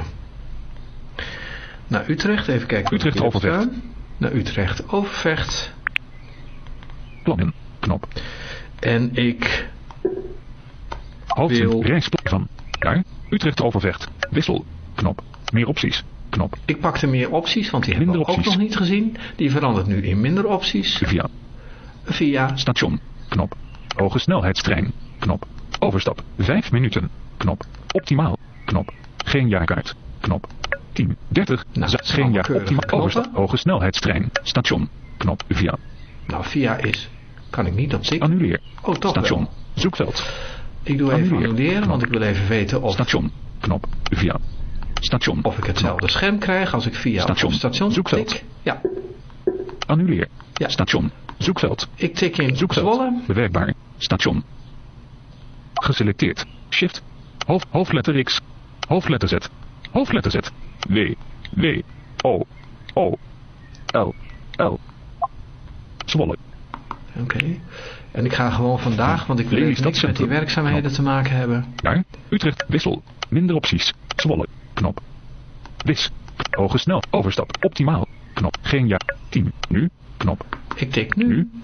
Naar Utrecht. Even kijken. Utrecht Overvecht. Naar Utrecht Overvecht. Plannen. Knop. En ik... Hoofdmenu. wil... Reisplanner van... Daar. Utrecht Overvecht. Wissel. Knop. Meer opties. Knop. Ik pakte meer opties, want die minder hebben we opties. ook nog niet gezien. Die verandert nu in minder opties. Via. Via. Station. Knop. Hoge snelheidstrein. Knop. Overstap. vijf minuten. Knop. Optimaal. Knop. Geen jaarkaart. Knop. tien. dertig. Nou, Z- geen jaar. Optimaal. Overstap. Hoge snelheidstrein. Station. Knop. Via. Nou, via is... Kan ik niet op tikken. Annuleer. Oh, toch Station. wel. Zoekveld. Ik doe even Annuleer. annuleren, Knop. want ik wil even weten of... Station. Knop. Via. Station. Of ik hetzelfde scherm krijg als ik via Station. op station Zoekveld. tik. Ja, Annuleer. Ja. Station. Zoekveld. ik tik in Zoekveld. Zwolle. Bewerkbaar. Station. Geselecteerd. Shift. Hoofd, hoofdletter X. Hoofdletter Z. Hoofdletter Z. W. W. O. O. L. L. Zwolle. Oké. En ik ga gewoon vandaag, want ik wil even Lelystad niks met die Centrum. werkzaamheden te maken hebben. Daar. Utrecht. Wissel. Minder opties. Zwolle. Knop. Wis. Hoge snel. Overstap. Optimaal. Knop. Geen ja. tien. Nu. Knop. Ik tik nu. Nu.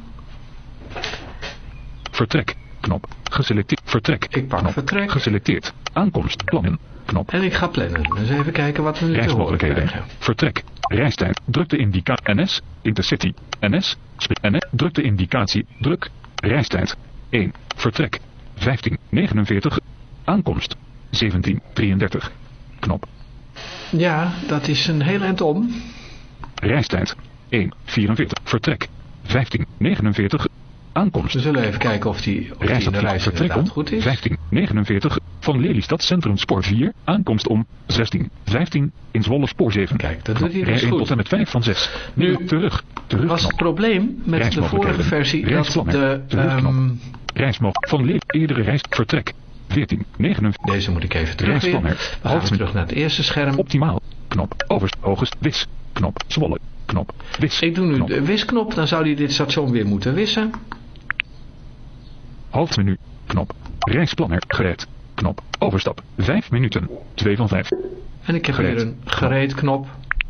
Vertrek. Knop. Geselecteerd. Vertrek. Ik pak Knop. vertrek. Geselecteerd. Aankomst. Plannen. Knop. En ik ga plannen. Dus even kijken wat we nu te horen Reismogelijkheden. krijgen. Vertrek. Reistijd. Druk de indicatie. N S. Intercity. N S. N S. Druk de indicatie. Druk. Reistijd. één. Vertrek. vijftien negenenveertig. Aankomst. zeventien drieëndertig. Knop. Ja, dat is een heel eind om. Reistijd. één vierenveertig. Vertrek. vijftien negenenveertig. Aankomst. We zullen even kijken of die, of die in de Reisadvies. reis Vertrek om inderdaad goed is. vijftien negenenveertig. Van Lelystad Centrum Spoor vier. Aankomst om zestien vijftien. In Zwolle Spoor zeven. Kijk, dat Knop. doet hij Rij dus één goed. tot en met vijf van zes. Nu, Nu terug. Terug. Was het probleem met de vorige versie dat de... Um, Reismog van leer. Eerdere reis. Vertrek. veertien negenenveertig. deze moet ik even terug weer. Reisplanner. We gaan weer Hoofdmenu. terug naar het eerste scherm. Optimaal. Knop. Overst. Hoogst. Wis. Knop. Zwolle. Knop. Wis. Ik doe nu Knop. de wisknop, dan zou hij dit station weer moeten wissen. Hoofdmenu. Knop. Reisplanner. Gereed. Knop. Overstap. vijf minuten. twee van vijf. En ik heb Gereed. weer een gereed knop.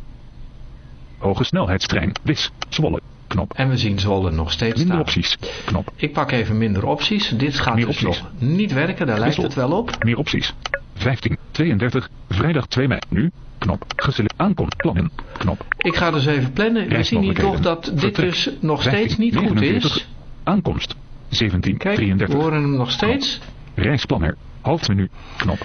Hoge snelheidstrein. Wis. Zwolle. Knop. En we zien Zwolle nog steeds Minder staan. opties. Knop. Ik pak even minder opties. Dit gaat Meer dus opties. nog niet werken, daar lijkt Wissel. het wel op. Meer opties. vijftien tweeëndertig. Vrijdag twee mei. Nu. Knop. Geselecteerd. Aankomst. Plannen. Knop. Ik ga dus even plannen. We zien hier toch dat dit Vertrek. dus nog steeds vijftien niet goed negenenveertig. is. Aankomst. zeventien Kijk, we drieëndertig. horen hem nog steeds. Reisplanner. Hoofdmenu. Knop.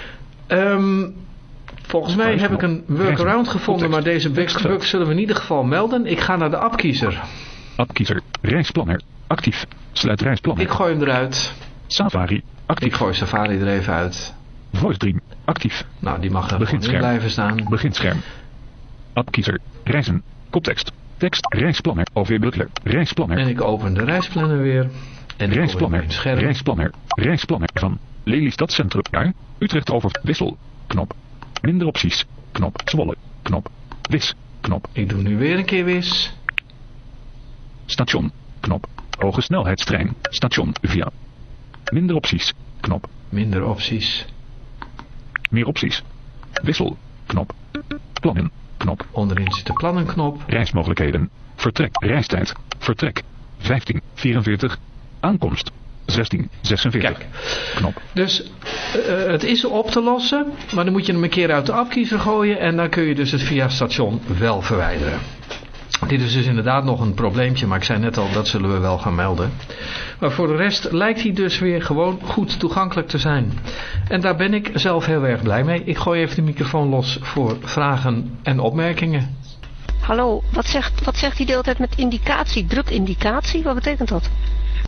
Um, volgens mij heb ik een workaround Reizen. gevonden, maar deze bug, bug zullen we in ieder geval melden. Ik ga naar de appkiezer. Appkiezer. Reisplanner. Actief. Sluit reisplanner. Ik gooi hem eruit. Safari. Actief. Ik gooi Safari er even uit. Voice Dream. Actief. Nou, die mag er gewoon in Beginscherm. blijven staan. Beginscherm. Appkiezer. Reizen. Koptekst. Tekst. Reisplanner. O V Butler. Reisplanner. En ik open de reisplanner weer. En ik Reisplanner. het scherm. Reisplanner. Reisplanner van Lelystad Centrum. Daar. Utrecht over. Wissel. Knop. Minder opties. Knop. Zwolle. Knop. Wis. Knop. Ik doe nu weer een keer wis. Station. Knop. Hoge snelheidstrein. Station. Via. Minder opties. Knop. Minder opties. Meer opties. Wissel. Knop. Plannen. Knop. Onderin zit de plannenknop. Reismogelijkheden. Vertrek. Reistijd. Vertrek. vijftien vierenveertig. Aankomst. zestien zesenveertig. Kijk. Knop. Dus uh, het is op te lossen. Maar dan moet je hem een keer uit de appkiezer gooien. En dan kun je dus het via station wel verwijderen. Dit is dus inderdaad nog een probleempje. Maar ik zei net al, dat zullen we wel gaan melden. Maar voor de rest lijkt hij dus weer gewoon goed toegankelijk te zijn. En daar ben ik zelf heel erg blij mee. Ik gooi even de microfoon los voor vragen en opmerkingen. Hallo, wat zegt, wat zegt hij de hele tijd met indicatie? Drukindicatie? Wat betekent dat?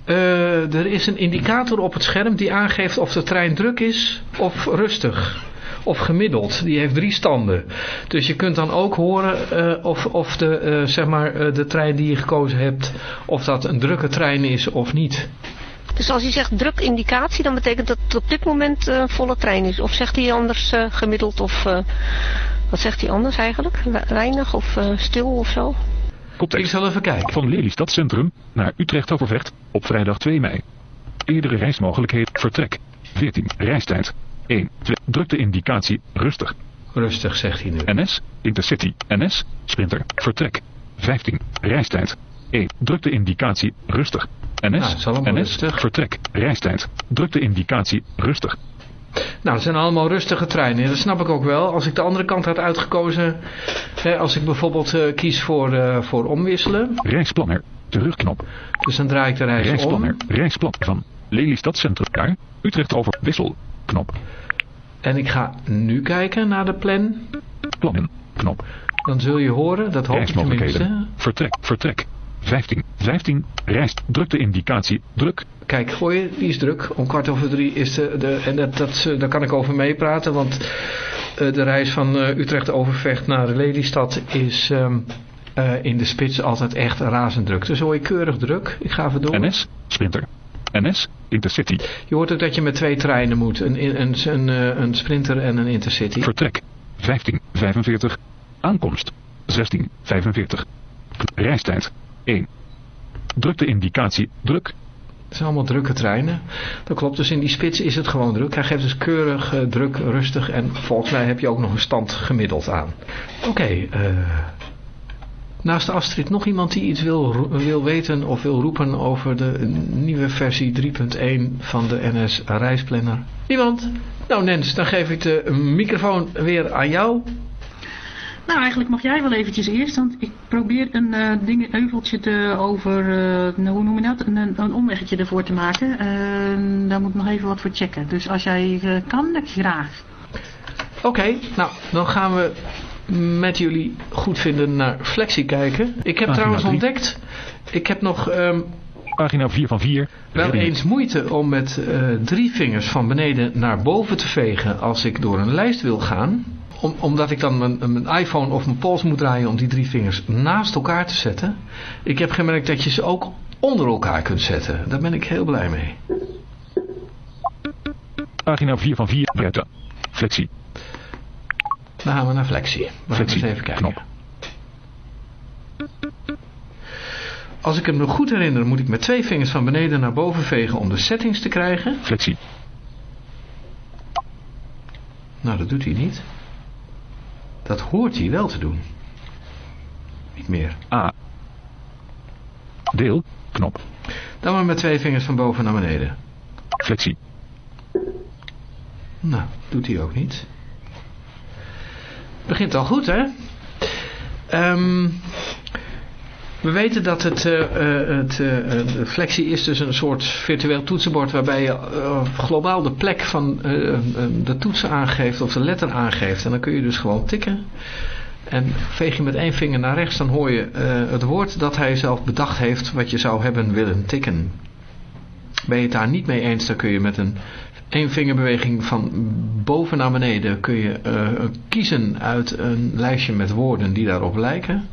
Uh, er is een indicator op het scherm die aangeeft of de trein druk is of rustig. Of gemiddeld. Die heeft drie standen. Dus je kunt dan ook horen uh, of, of de, uh, zeg maar, uh, de trein die je gekozen hebt, of dat een drukke trein is of niet. Dus als hij zegt druk indicatie, dan betekent dat het op dit moment een uh, volle trein is. Of zegt hij anders uh, gemiddeld of uh, wat zegt hij anders eigenlijk? Weinig of uh, stil of zo? Koptekst. Ik zal even kijken. Van Lelystad Centrum naar Utrecht Overvecht op vrijdag twee mei. Eerdere reismogelijkheid. Vertrek. veertien. Reistijd. één. twee. Drukte indicatie. Rustig. Rustig, zegt hij nu. N S. Intercity. N S. Sprinter. Vertrek. vijftien. Reistijd. één. Drukte indicatie. Rustig. N S. Nou, N S. Rustig. Vertrek. Reistijd. Drukte indicatie. Rustig. Nou, het zijn allemaal rustige treinen. Dat snap ik ook wel. Als ik de andere kant had uitgekozen, hè, als ik bijvoorbeeld uh, kies voor, uh, voor omwisselen. Reisplanner. Terugknop. Dus dan draai ik de reis Reisplanner. om. Reisplan van Lelystad Centrum. Daar. Utrecht over. Wissel. Knop. En ik ga nu kijken naar de plan. Plannen. Knop. Dan zul je horen, dat hoop ik tenminste. Vertrek. Vertrek. vijftien. vijftien. Reist. Drukte indicatie. Druk. Kijk, gooi, die is druk. Om kwart over drie is de... de en dat, dat, daar kan ik over meepraten. Want uh, de reis van uh, Utrecht Overvecht naar Lelystad is um, uh, in de spits altijd echt razend druk. Dus hoor je keurig druk. Ik ga even door. N S. Sprinter. N S. Intercity. Je hoort ook dat je met twee treinen moet. Een, een, een, een, een Sprinter en een Intercity. Vertrek. vijftien. vijfenveertig. Aankomst. zestien. vijfenveertig. Reistijd. één. Drukte indicatie. Druk. Het zijn allemaal drukke treinen. Dat klopt, dus in die spits is het gewoon druk. Hij geeft dus keurig, uh, druk, rustig en volgens mij heb je ook nog een stand gemiddeld aan. Oké, okay, uh, naast de Astrid nog iemand die iets wil, wil weten of wil roepen over de nieuwe versie drie punt één van de N S Reisplanner? Niemand? Nou Nens, dan geef ik de microfoon weer aan jou. Nou, eigenlijk mag jij wel eventjes eerst, want ik probeer een uh, ding, euveltje te over, uh, hoe noem je dat, een, een omweggetje ervoor te maken. Uh, daar moet ik nog even wat voor checken. Dus als jij uh, kan, dan graag. Oké, okay, nou, dan gaan we met jullie goed vinden naar Flexie kijken. Ik heb Pagina trouwens drie. ontdekt, ik heb nog... Um, Pagina vier van vier. Wel Redding. Eens moeite om met uh, drie vingers van beneden naar boven te vegen als ik door een lijst wil gaan. Om, omdat ik dan mijn, mijn iPhone of mijn pols moet draaien om die drie vingers naast elkaar te zetten. Ik heb gemerkt dat je ze ook onder elkaar kunt zetten. Daar ben ik heel blij mee. Pagina vier van vier. Buiten. Flexie. Dan gaan we naar Flexie. We gaan eens even kijken. Knop. Als ik het me goed herinner moet ik met twee vingers van beneden naar boven vegen om de settings te krijgen. Flexie. Nou, dat doet hij niet. Dat hoort hij wel te doen. Niet meer. A. Deel. Knop. Dan maar met twee vingers van boven naar beneden. Flexie. Nou, doet hij ook niet. Begint al goed, hè? Um, we weten dat het, uh, het uh, Flexie is dus een soort virtueel toetsenbord waarbij je uh, globaal de plek van uh, de toetsen aangeeft of de letter aangeeft. En dan kun je dus gewoon tikken. En veeg je met één vinger naar rechts, dan hoor je uh, het woord dat hij zelf bedacht heeft wat je zou hebben willen tikken. Ben je het daar niet mee eens, dan kun je met een één vingerbeweging van boven naar beneden kun je uh, kiezen uit een lijstje met woorden die daarop lijken.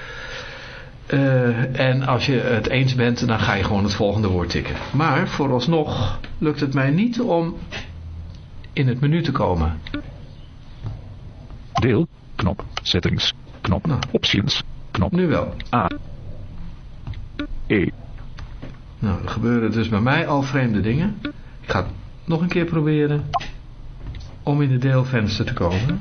Uh, en als je het eens bent, dan ga je gewoon het volgende woord tikken. Maar vooralsnog lukt het mij niet om in het menu te komen. Deel, knop, settings, knop, nou, options, knop. Nu wel. A. E. Nou, er gebeuren dus bij mij al vreemde dingen. Ik ga het nog een keer proberen om in het deelvenster te komen.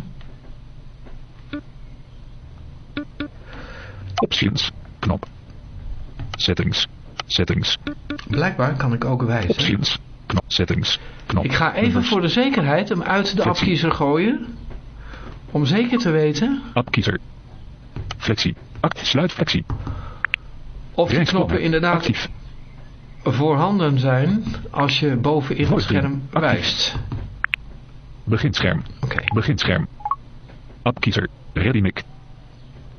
Options, knop. Settings, settings. Blijkbaar kan ik ook wijzen. Options, knop, settings, knop. Ik ga even voor de zekerheid hem uit de appkiezer gooien. Om zeker te weten. Appkiezer. Flexie. Act, sluit flexie. Of die knoppen inderdaad actief voorhanden zijn als je bovenin het scherm wijst. Beginscherm. Oké. Okay. Beginscherm. Appkiezer. Readymic.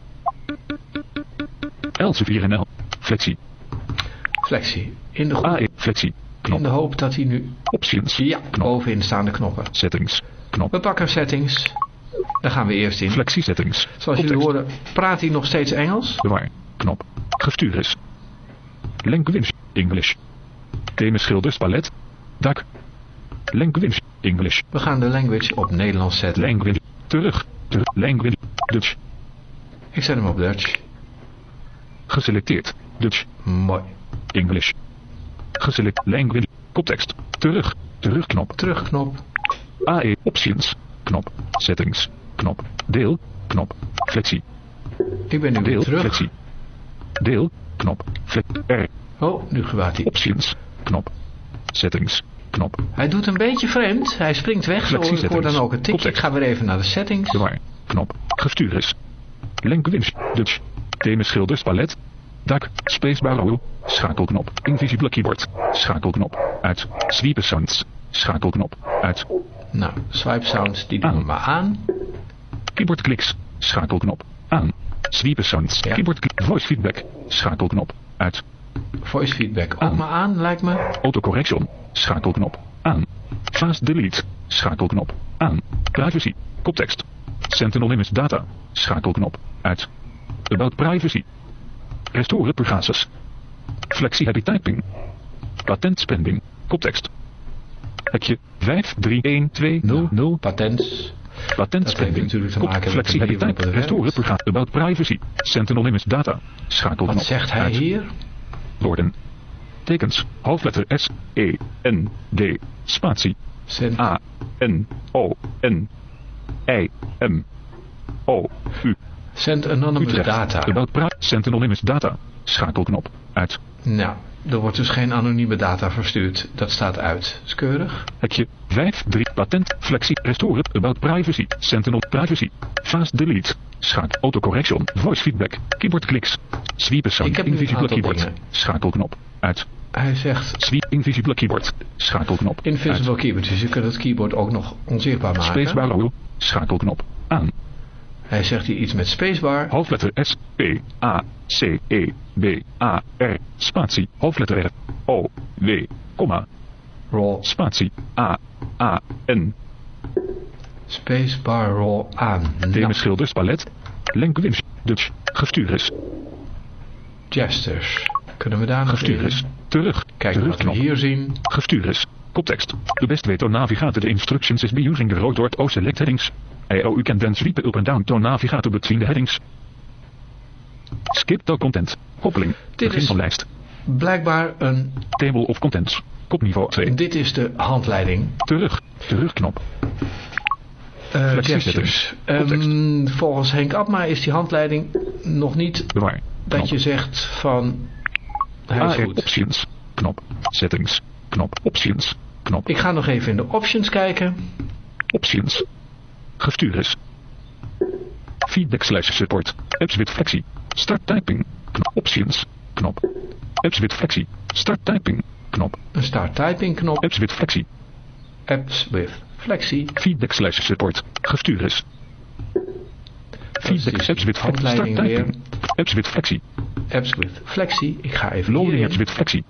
Elsevier en L. Flexie. Flexie. In de groep Flexie. Knop. In de hoop dat hij nu... Options. Ja, Knop. bovenin staan de knoppen. Settings. Knop. We pakken settings. Daar gaan we eerst in. Flexie settings. Zoals jullie Context. horen, praat hij nog steeds Engels. Bewaar. Knop. Gestuurd. Language. English. Themenschilders palet. Dak. Language. English. We gaan de language op Nederlands zetten. Language. Terug. Terug. Language. Dutch. Ik zet hem op Dutch. Geselecteerd. Dutch. Mooi. English. Geselect. Language. Koptekst. Terug. Terugknop. Terugknop. A E. Options. Knop. Settings. Knop. Deel. Knop. Flexie. Ik ben nu weer Deel. terug. Flexie. Deel. Knop. Flex. R. Oh, nu gewaart hij. Options. Knop. Settings. Knop. Hij doet een beetje vreemd. Hij springt weg. Zo, Flexie ik hoor dan settings. ook een tikje. Ik Context. ga weer even naar de settings. Bewaar. Knop. Gestuurd. Language. Dutch. Themenschilders palet. Dak. Spacebar roll. Schakelknop. Invisible keyboard. Schakelknop. Uit. Sweep sounds. Schakelknop. Uit. Nou, swipe sounds, die doen Aan. we maar aan. Keyboard clicks. Schakelknop. Aan. Sweep sounds. Ja. Keyboard click. Voice feedback. Schakelknop. Uit. Voice feedback ook Aan. maar aan, lijkt me. Autocorrection. Schakelknop. Aan. Fast delete. Schakelknop. Aan. Privacy. Koptekst. Sentinel image data. Schakelknop. Uit. About privacy. Restore purgases. Flexie heavy typing. Patent spending. Koptekst. Hekje vijf drie een twee nul nul. Patents. Patent Dat heeft spending. natuurlijk te Kop- maken met Flexie de heavy manier type. waarop het Restore werkt. purgases. About privacy. Sentinel image data. Schakelknop. Wat zegt hij Uit. hier? Woorden. Tekens. Hoofdletter S. E. N. D. Spatie. Send. A. N. O. N. I. M. O. U. Send anonymous Utrecht. data. About pri- Sentinel image data. Schakelknop. Uit. Nou, er wordt dus geen anonieme data verstuurd. Dat staat uit. Is keurig. Hekje vijf drie. Patent. Flexie. Restore. About privacy. Sentinel privacy. Fast delete. Schakel. Autocorrection. Voice feedback. Keyboard clicks. Sweep sound. Ik heb nu een Invisible aantal keyboard. dingen. Schakelknop. Uit. Hij zegt Sweep. Invisible keyboard. Schakelknop. invisible keyboard. Dus je kunt het keyboard ook nog onzichtbaar Uit. maken. Spacebar roll. Schakelknop. Aan. Hij zegt hier iets met spacebar. Hoofdletter S, P, A, C, E, B, A, R, spatie, hoofdletter R, O, W, komma, Roll. spatie, A, A, N, Spacebar roll aan. Nou, themenschilders palet, language, Dutch, gestuurd, gestures. Kunnen we daar nog gestuurd, in? terug, Kijk wat we terugknop, hier zien. gestuurd, koptekst, the best way to navigate the instructions is by using the road door select headings. I O U can then sweep up and down to navigate between the headings. Skip to content, koppeling, begin is- van lijst, Blijkbaar een... table of contents, kopniveau twee, Dit is de handleiding. terug, terugknop. Uh, Flexie gestures. settings. Ehm, volgens Henk Abma is die handleiding nog niet Bewaar. dat Knop. je zegt van... Hij is A R goed. options. Knop. Settings. Knop. Options. Knop. Ik ga nog even in de options kijken. Options. Gestuurd. Feedback slash support. Apps with flexie. Start typing. Knop. Options. Knop. Apps with flexie. Start typing. Knop. Een start typing knop. Apps with flexie. Apps with flexie. Feedback slash support. Gestuurd. Feedback is apps with flexie. Start handleiding weer. typing. Apps with flexie. Apps with flexie. Ik ga even Loading hierin. apps with flexie.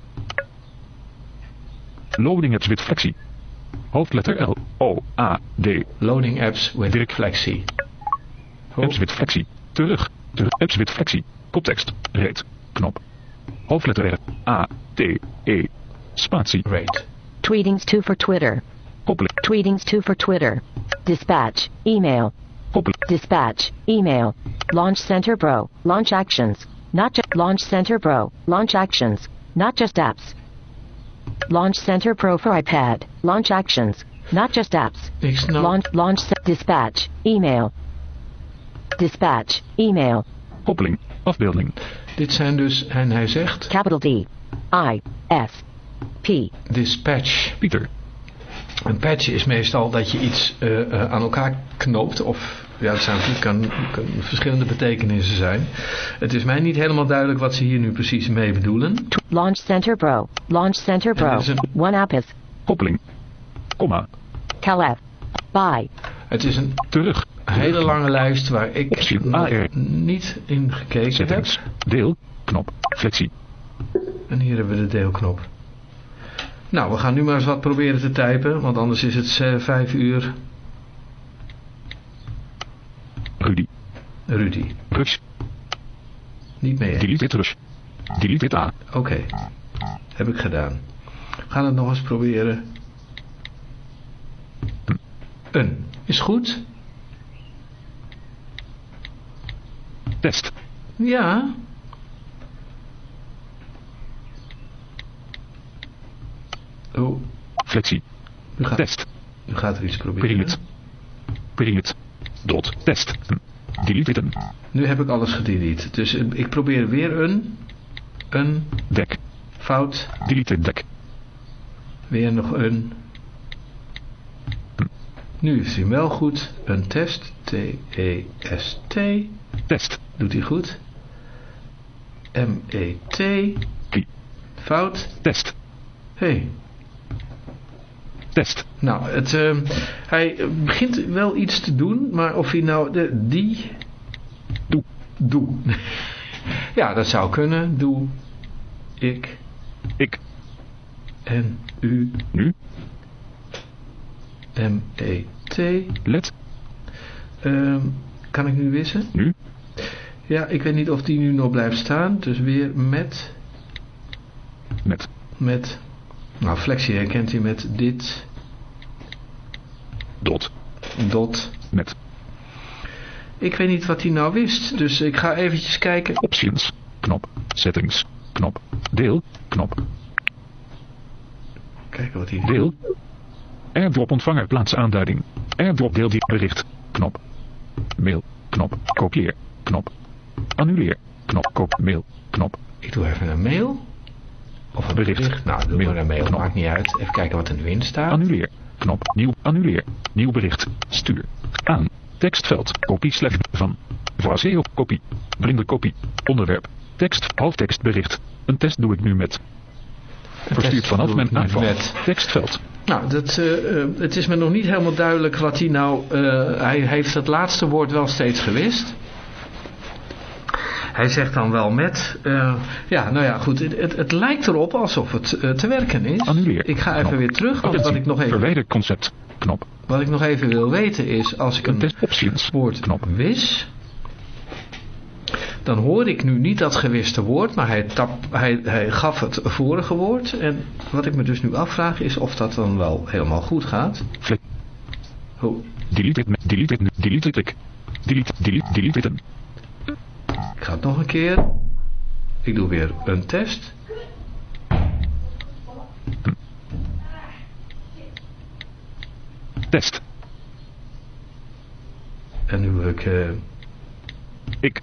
Loading apps with flexie. Hoofdletter L. O. A. D. Loading apps with Dirk. flexie. Oh, Apps with flexie. Terug. Terug. Apps with flexie. Koptekst. Reed. Knop. Hoofdletter R. A. T. E. Spatie. rate. Tweetings two for Twitter. Koppeling. Tweetings two for Twitter. Dispatch. Email. Koppeling. Dispatch. Email. Launch Center Pro. Launch actions. Not just Launch Center Pro. Launch actions. Not just apps. Launch Center Pro for iPad. Launch actions. Not just apps. Ik snap. Launch Launch ce- Dispatch. Email. Dispatch. Email. Koppeling. Afbeelding. Dit zijn dus, en hij zegt, Capital D. I. S. P. dispatch. Pieter. Een patch is meestal dat je iets eh, eh, aan elkaar knoopt. Of, ja, het zijn natuurlijk kan, kan verschillende betekenissen zijn. Het is mij niet helemaal duidelijk wat ze hier nu precies mee bedoelen. T- Launch Center Pro. Launch Center En dit Pro. is een- One app is Koppeling. Komma. Calef. By. Het is een Terug. hele lange lijst waar ik Optie nog A R. niet in gekeken heb. Settings. Deel. Knop. Flexie. En hier hebben we de deelknop. Nou, we gaan nu maar eens wat proberen te typen, want anders is het uh, vijf uur. Rudy. Rudy. Rush. Niet meer. Delete dit rush. Delete dit A. Oké. Okay. Heb ik gedaan. We gaan het nog eens proberen. Een. Is goed? Test. Ja. Oh. Flexie. U gaat, test. U gaat er iets proberen. Period. Period. Dot. Test. Delete dit een. Nu heb ik alles gedelete. Dus ik probeer weer een. Een. Dek. Fout. Delete dek. Weer nog een. Nu is hij wel goed. Een test. T E S T. Test. Doet hij goed. M E T. Key. Fout. Test. Hey. Test. Nou, het, uh, hij begint wel iets te doen, maar of hij nou de, die... Doe. Doe. Ja, dat zou kunnen. Doe. Ik. Ik. En u. Nu. M E T. Let. Uh, kan ik nu wissen? Nu. Ja, ik weet niet of die nu nog blijft staan. Dus weer met... Met. Met... Nou, Flexie herkent hij met dit. Dot. Dot. Met. Ik weet niet wat hij nou wist. Dus ik ga eventjes kijken. Options. Knop. Settings. Knop. Deel. Knop. Kijken wat hij... Deel. Airdrop ontvanger plaatsaanduiding. Airdrop deel die bericht. Knop. Mail. Knop. Kopieer. Knop. Annuleer. Knop. Koop. Mail. Knop. Ik doe even een mail. Of een bericht. bericht. Nou, doe mail. maar een mail. Knop. Maakt niet uit. Even kijken wat er nu in staat. Annuleer. Knop. Nieuw. Annuleer. Nieuw bericht. Stuur. Aan. Tekstveld. Kopie slecht van. Voor A S E O. Kopie. Blinde kopie. Onderwerp. Tekst. Halftekst bericht. Een test doe ik nu met. Verstuurd vanaf mijn iPhone. Met. Tekstveld. Nou, dat, uh, uh, het is me nog niet helemaal duidelijk wat hij nou... Uh, hij heeft het laatste woord wel steeds gewist. Hij zegt dan wel met... Uh, ja, nou ja, goed. Het, het, het lijkt erop alsof het uh, te werken is. Annuleer. Ik ga even Knop. weer terug, want wat ik nog even... Verwijder concept. Knop. Wat ik nog even wil weten is... Als ik een, een options. woord Knop. wis... Dan hoor ik nu niet dat gewiste woord, maar hij, tap, hij, hij gaf het vorige woord. En wat ik me dus nu afvraag is of dat dan wel helemaal goed gaat. Flik. Oh. Delete it, delete it, delete it, delete, delete, delete it. Ik ga het nog een keer. Ik doe weer een test. Test. En nu doe ik... Uh, ik.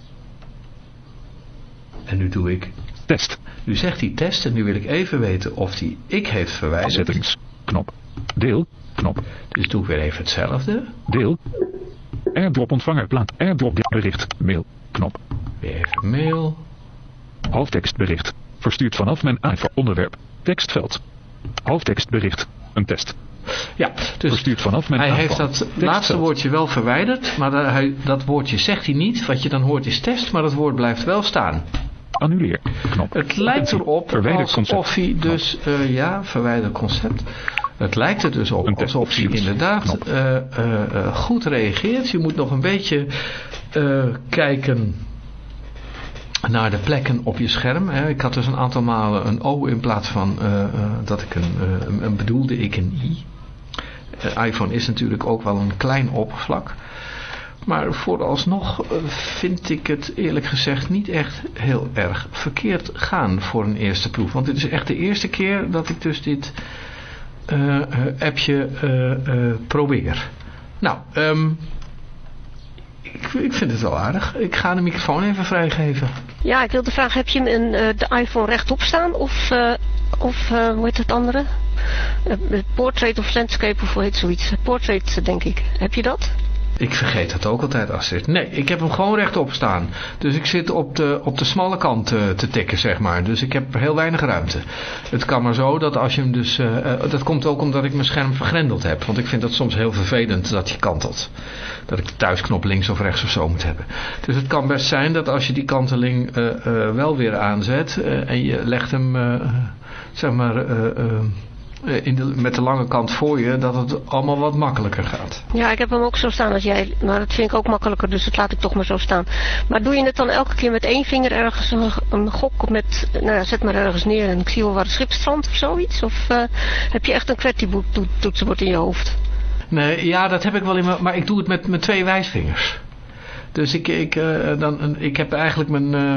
En nu doe ik... Test. Nu zegt hij test en nu wil ik even weten of hij ik heeft verwijderd. Settings. Knop. Deel. Knop. Dus doe ik weer even hetzelfde. Deel. Airdrop ontvanger plaat. Airdrop bericht. Mail. Knop. Weer even mail. Halftekst bericht. Verstuurd vanaf mijn iPhone. Onderwerp. Tekstveld. Halftekst bericht. Een test. Ja, dus verstuurd vanaf mijn hij iPhone. heeft dat Tekstveld. laatste woordje wel verwijderd, maar dat, hij, dat woordje zegt hij niet. Wat je dan hoort is test, maar dat woord blijft wel staan. Annuleer. Knop. Het lijkt erop alsof hij dus... Uh, ja, verwijder concept. Het lijkt er dus op alsof hij inderdaad uh, uh, uh, goed reageert. Je moet nog een beetje uh, kijken naar de plekken op je scherm. Hè. Ik had dus een aantal malen een O in plaats van uh, uh, dat ik een, uh, een bedoelde ik een I. Uh, iPhone is natuurlijk ook wel een klein oppervlak. Maar vooralsnog vind ik het eerlijk gezegd niet echt heel erg verkeerd gaan voor een eerste proef. Want dit is echt de eerste keer dat ik dus dit uh, appje uh, uh, probeer. Nou, um, ik, ik vind het wel aardig. Ik ga de microfoon even vrijgeven. Ja, ik wilde vragen, heb je hem in uh, de iPhone rechtop staan of, uh, of uh, hoe heet het andere? Uh, portrait of landscape of hoe heet zoiets? Portrait denk ik. Heb je dat? Ik vergeet dat ook altijd, Astrid. Nee, ik heb hem gewoon rechtop staan. Dus ik zit op de, op de smalle kant uh, te tikken, zeg maar. Dus ik heb heel weinig ruimte. Het kan maar zo dat als je hem dus... Uh, uh, dat komt ook omdat ik mijn scherm vergrendeld heb. Want ik vind dat soms heel vervelend dat je kantelt. Dat ik de thuisknop links of rechts of zo moet hebben. Dus het kan best zijn dat als je die kanteling uh, uh, wel weer aanzet... Uh, en je legt hem, uh, zeg maar... Uh, uh, in de, met de lange kant voor je, dat het allemaal wat makkelijker gaat. Ja, ik heb hem ook zo staan als jij, maar dat vind ik ook makkelijker, dus dat laat ik toch maar zo staan. Maar doe je het dan elke keer met één vinger ergens een, een gok met, nou ja, zet maar ergens neer en ik zie wel waar het schip strandt of zoiets? Of uh, heb je echt een QWERTY-toetsenbord in je hoofd? Nee, ja, dat heb ik wel in mijn, maar ik doe het met mijn twee wijsvingers. Dus ik, ik, uh, dan, ik heb eigenlijk mijn... Uh,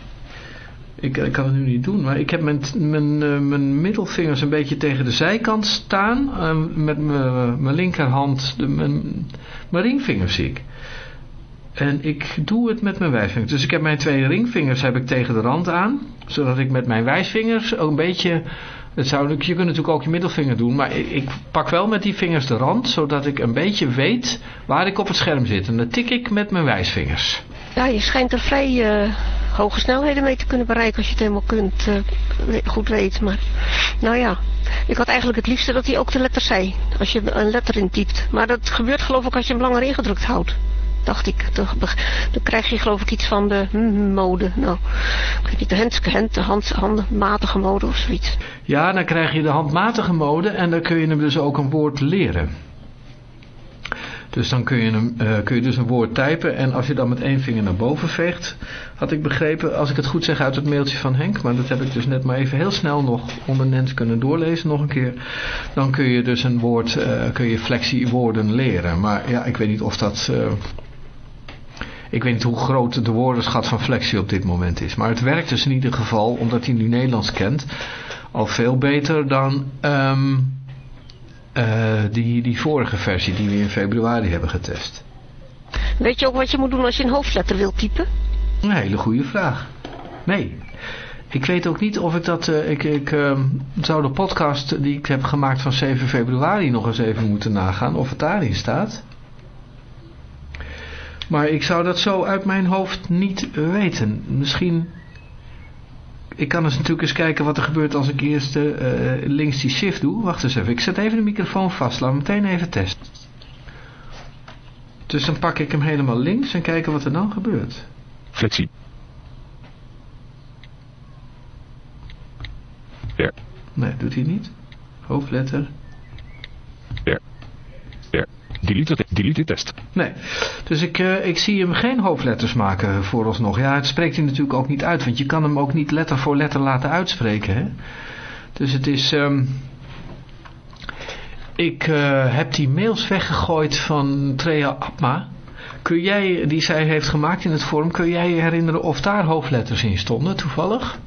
Ik, ik kan het nu niet doen, maar ik heb mijn, mijn, uh, mijn middelvingers een beetje tegen de zijkant staan. Uh, met mijn linkerhand, de, mijn, mijn ringvingers zie ik. En ik doe het met mijn wijsvingers. Dus ik heb mijn twee ringvingers heb ik tegen de rand aan. Zodat ik met mijn wijsvingers ook een beetje... Het zou, je kunt natuurlijk ook je middelvinger doen, maar ik, ik pak wel met die vingers de rand. Zodat ik een beetje weet waar ik op het scherm zit. En dan tik ik met mijn wijsvingers. Ja, je schijnt er vrij uh, hoge snelheden mee te kunnen bereiken als je het helemaal kunt, uh, goed weet. Maar nou ja, ik had eigenlijk het liefste dat hij ook de letter zei, als je een letter intypt. Maar dat gebeurt geloof ik als je hem langer ingedrukt houdt, dacht ik. Dan, dan krijg je geloof ik iets van de mm, mode. Nou, ik weet niet, de, hand, hand, de hand, handmatige mode of zoiets. Ja, dan krijg je de handmatige mode en dan kun je hem dus ook een woord leren. Dus dan kun je, hem, uh, kun je dus een woord typen en als je dan met één vinger naar boven veegt, had ik begrepen, als ik het goed zeg uit het mailtje van Henk, maar dat heb ik dus net maar even heel snel nog onder Nens kunnen doorlezen nog een keer, dan kun je dus een woord, uh, kun je flexiewoorden leren. Maar ja, ik weet niet of dat, uh, ik weet niet hoe groot de woordenschat van Flexie op dit moment is. Maar het werkt dus in ieder geval, omdat hij nu Nederlands kent, al veel beter dan... Um, Uh, die, die vorige versie die we in februari hebben getest. Weet je ook wat je moet doen als je een hoofdletter wilt typen? Een hele goede vraag. Nee. Ik weet ook niet of ik dat... Uh, ik ik uh, zou de podcast die ik heb gemaakt van zeven februari nog eens even moeten nagaan. Of het daarin staat. Maar ik zou dat zo uit mijn hoofd niet weten. Misschien... Ik kan eens natuurlijk eens kijken wat er gebeurt als ik eerst uh, links die shift doe. Wacht eens even. Ik zet even de microfoon vast. Laat me meteen even testen. Dus dan pak ik hem helemaal links en kijken wat er dan gebeurt. Flexie. R. Nee, doet hij niet. Hoofdletter. R. R. Delete, delete test. Nee, dus ik, uh, ik zie hem geen hoofdletters maken vooralsnog. Ja, het spreekt hij natuurlijk ook niet uit, want je kan hem ook niet letter voor letter laten uitspreken. Hè? Dus het is... Um, ik uh, heb die mails weggegooid van Trea Abma. Kun jij, die zij heeft gemaakt in het forum, kun jij je herinneren of daar hoofdletters in stonden, toevallig?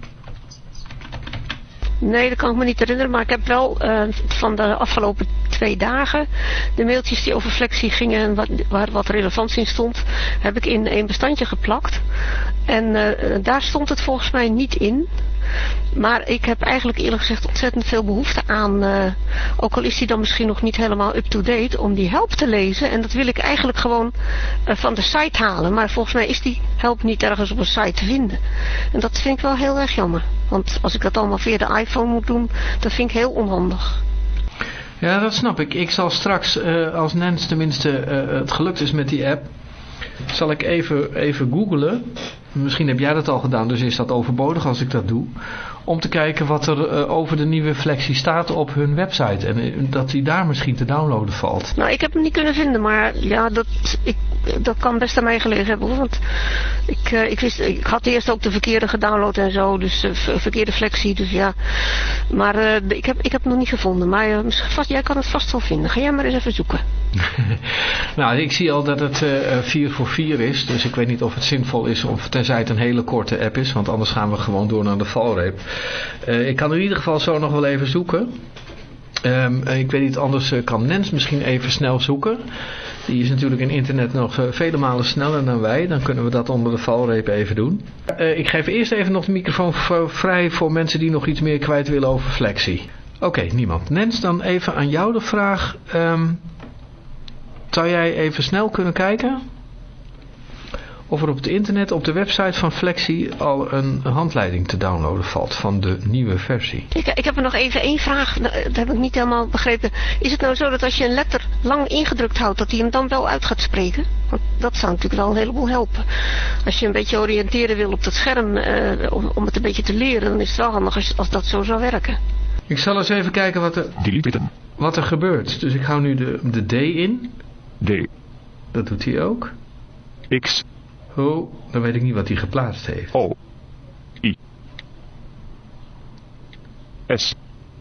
Nee, dat kan ik me niet herinneren, maar ik heb wel uh, van de afgelopen twee dagen de mailtjes die over Flexie gingen en wat, waar wat relevantie in stond, heb ik in een bestandje geplakt. En uh, daar stond het volgens mij niet in. Maar ik heb eigenlijk eerlijk gezegd ontzettend veel behoefte aan, uh, ook al is die dan misschien nog niet helemaal up-to-date, om die help te lezen. En dat wil ik eigenlijk gewoon uh, van de site halen. Maar volgens mij is die help niet ergens op een site te vinden. En dat vind ik wel heel erg jammer. Want als ik dat allemaal via de iPhone moet doen, dat vind ik heel onhandig. Ja, dat snap ik. Ik zal straks, uh, als Nens tenminste uh, het gelukt is met die app, zal ik even, even googlen. Misschien heb jij dat al gedaan, dus is dat overbodig als ik dat doe. Om te kijken wat er uh, over de nieuwe Flexie staat op hun website. En uh, dat die daar misschien te downloaden valt. Nou, ik heb hem niet kunnen vinden, maar ja, dat, ik, dat kan best aan mij gelegen hebben. Want ik, uh, ik, wist, ik had eerst ook de verkeerde gedownload en zo, dus uh, verkeerde Flexie, dus ja. Maar uh, ik, heb, ik heb hem nog niet gevonden, maar uh, vast, jij kan het vast wel vinden. Ga jij maar eens even zoeken. Nou, ik zie al dat het uh, vier voor vier is, dus ik weet niet of het zinvol is, of tenzij het een hele korte app is, want anders gaan we gewoon door naar de valreep. Uh, ik kan in ieder geval zo nog wel even zoeken. Um, ik weet niet, anders uh, kan Nens misschien even snel zoeken. Die is natuurlijk in internet nog uh, vele malen sneller dan wij. Dan kunnen we dat onder de valreep even doen. Uh, ik geef eerst even nog de microfoon v- vrij voor mensen die nog iets meer kwijt willen over Flexie. Oké, okay, niemand. Nens, dan even aan jou de vraag. Um, zou jij even snel kunnen kijken of er op het internet, op de website van Flexie, al een handleiding te downloaden valt van de nieuwe versie? Ik, ik heb er nog even één vraag, dat heb ik niet helemaal begrepen. Is het nou zo dat als je een letter lang ingedrukt houdt, dat hij hem dan wel uit gaat spreken? Want dat zou natuurlijk wel een heleboel helpen. Als je een beetje oriënteren wil op dat scherm, uh, om, om het een beetje te leren, dan is het wel handig als, als dat zo zou werken. Ik zal eens even kijken wat er, Delete item. wat er gebeurt. Dus ik hou nu de, de D in. D. Dat doet hij ook. X. Oh, dan weet ik niet wat hij geplaatst heeft. O. I. S.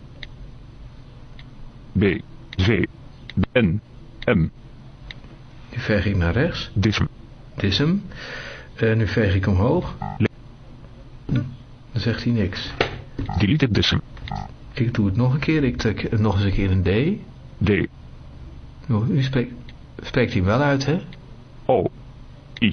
B. V. N. M. Nu veeg ik naar rechts. Dism. Dit is hem. Uh, nu veeg ik omhoog. Hm, dan zegt hij niks. Delete dism. Ik doe het nog een keer. Ik trek nog eens een keer een D. D. Nou, nu spreekt, spreekt hij wel uit, hè? O. I.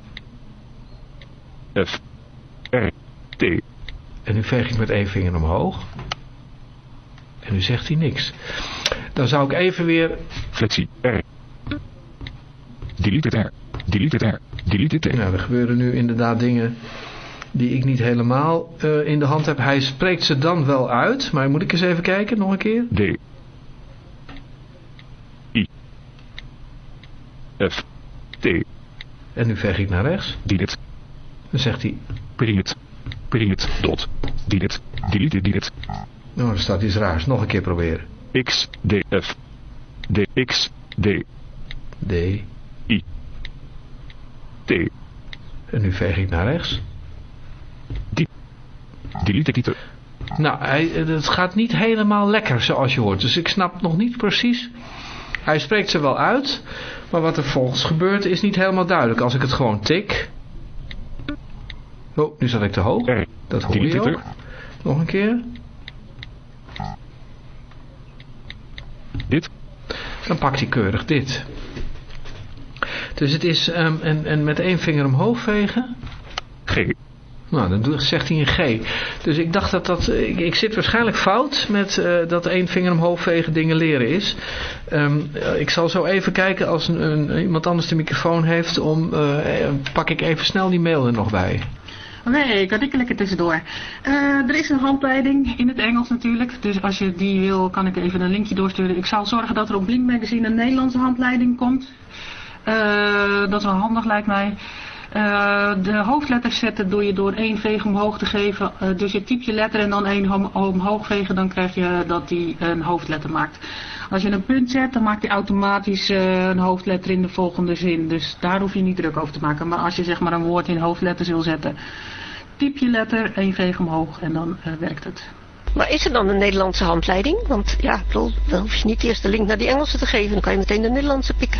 F. R. T. En nu veeg ik met één vinger omhoog. En nu zegt hij niks. Dan zou ik even weer... Flexie. R. Delete R. Delete R. Delete T. Nou, er gebeuren nu inderdaad dingen die ik niet helemaal uh, in de hand heb. Hij spreekt ze dan wel uit. Maar moet ik eens even kijken, nog een keer? D. I. F. T. En nu veeg ik naar rechts. Delete. Dan zegt hij... Period. Period. Dot. Delete. Delete. Delete. Nou, er staat iets raars. Nog een keer proberen. X. D. F. D. X. D. D. I. T. En nu veeg ik naar rechts. Die. Delete titel. Nou, hij, het gaat niet helemaal lekker zoals je hoort. Dus ik snap nog niet precies. Hij spreekt ze wel uit. Maar wat er volgens gebeurt is niet helemaal duidelijk. Als ik het gewoon tik. Oh, nu zat ik te hoog. R. Dat hoor je ook. Nog een keer. Dit. Dan pakt hij keurig dit. Dus het is... Um, en, en met één vinger omhoog vegen. G. Nou, dan doe, zegt hij een G. Dus ik dacht dat dat... Ik, ik zit waarschijnlijk fout met uh, dat één vinger omhoog vegen dingen leren is. Um, ik zal zo even kijken als een, een, iemand anders de microfoon heeft. Om, uh, pak ik even snel die mail er nog bij. Oké, ik had ik lekker tussendoor. Uh, er is een handleiding in het Engels natuurlijk. Dus als je die wil, kan ik even een linkje doorsturen. Ik zal zorgen dat er op Blink Magazine een Nederlandse handleiding komt. Uh, dat is wel handig, lijkt mij. Uh, de hoofdletters zetten doe je door één veeg omhoog te geven. Uh, dus je typt je letter en dan één om, omhoog vegen, dan krijg je dat die een hoofdletter maakt. Als je een punt zet, dan maakt hij automatisch uh, een hoofdletter in de volgende zin. Dus daar hoef je niet druk over te maken. Maar als je zeg maar een woord in hoofdletters wil zetten, typ je letter, één veeg omhoog en dan uh, werkt het. Maar is er dan een Nederlandse handleiding? Want ja, dan hoef je niet eerst de link naar die Engelse te geven. Dan kan je meteen de Nederlandse pikken.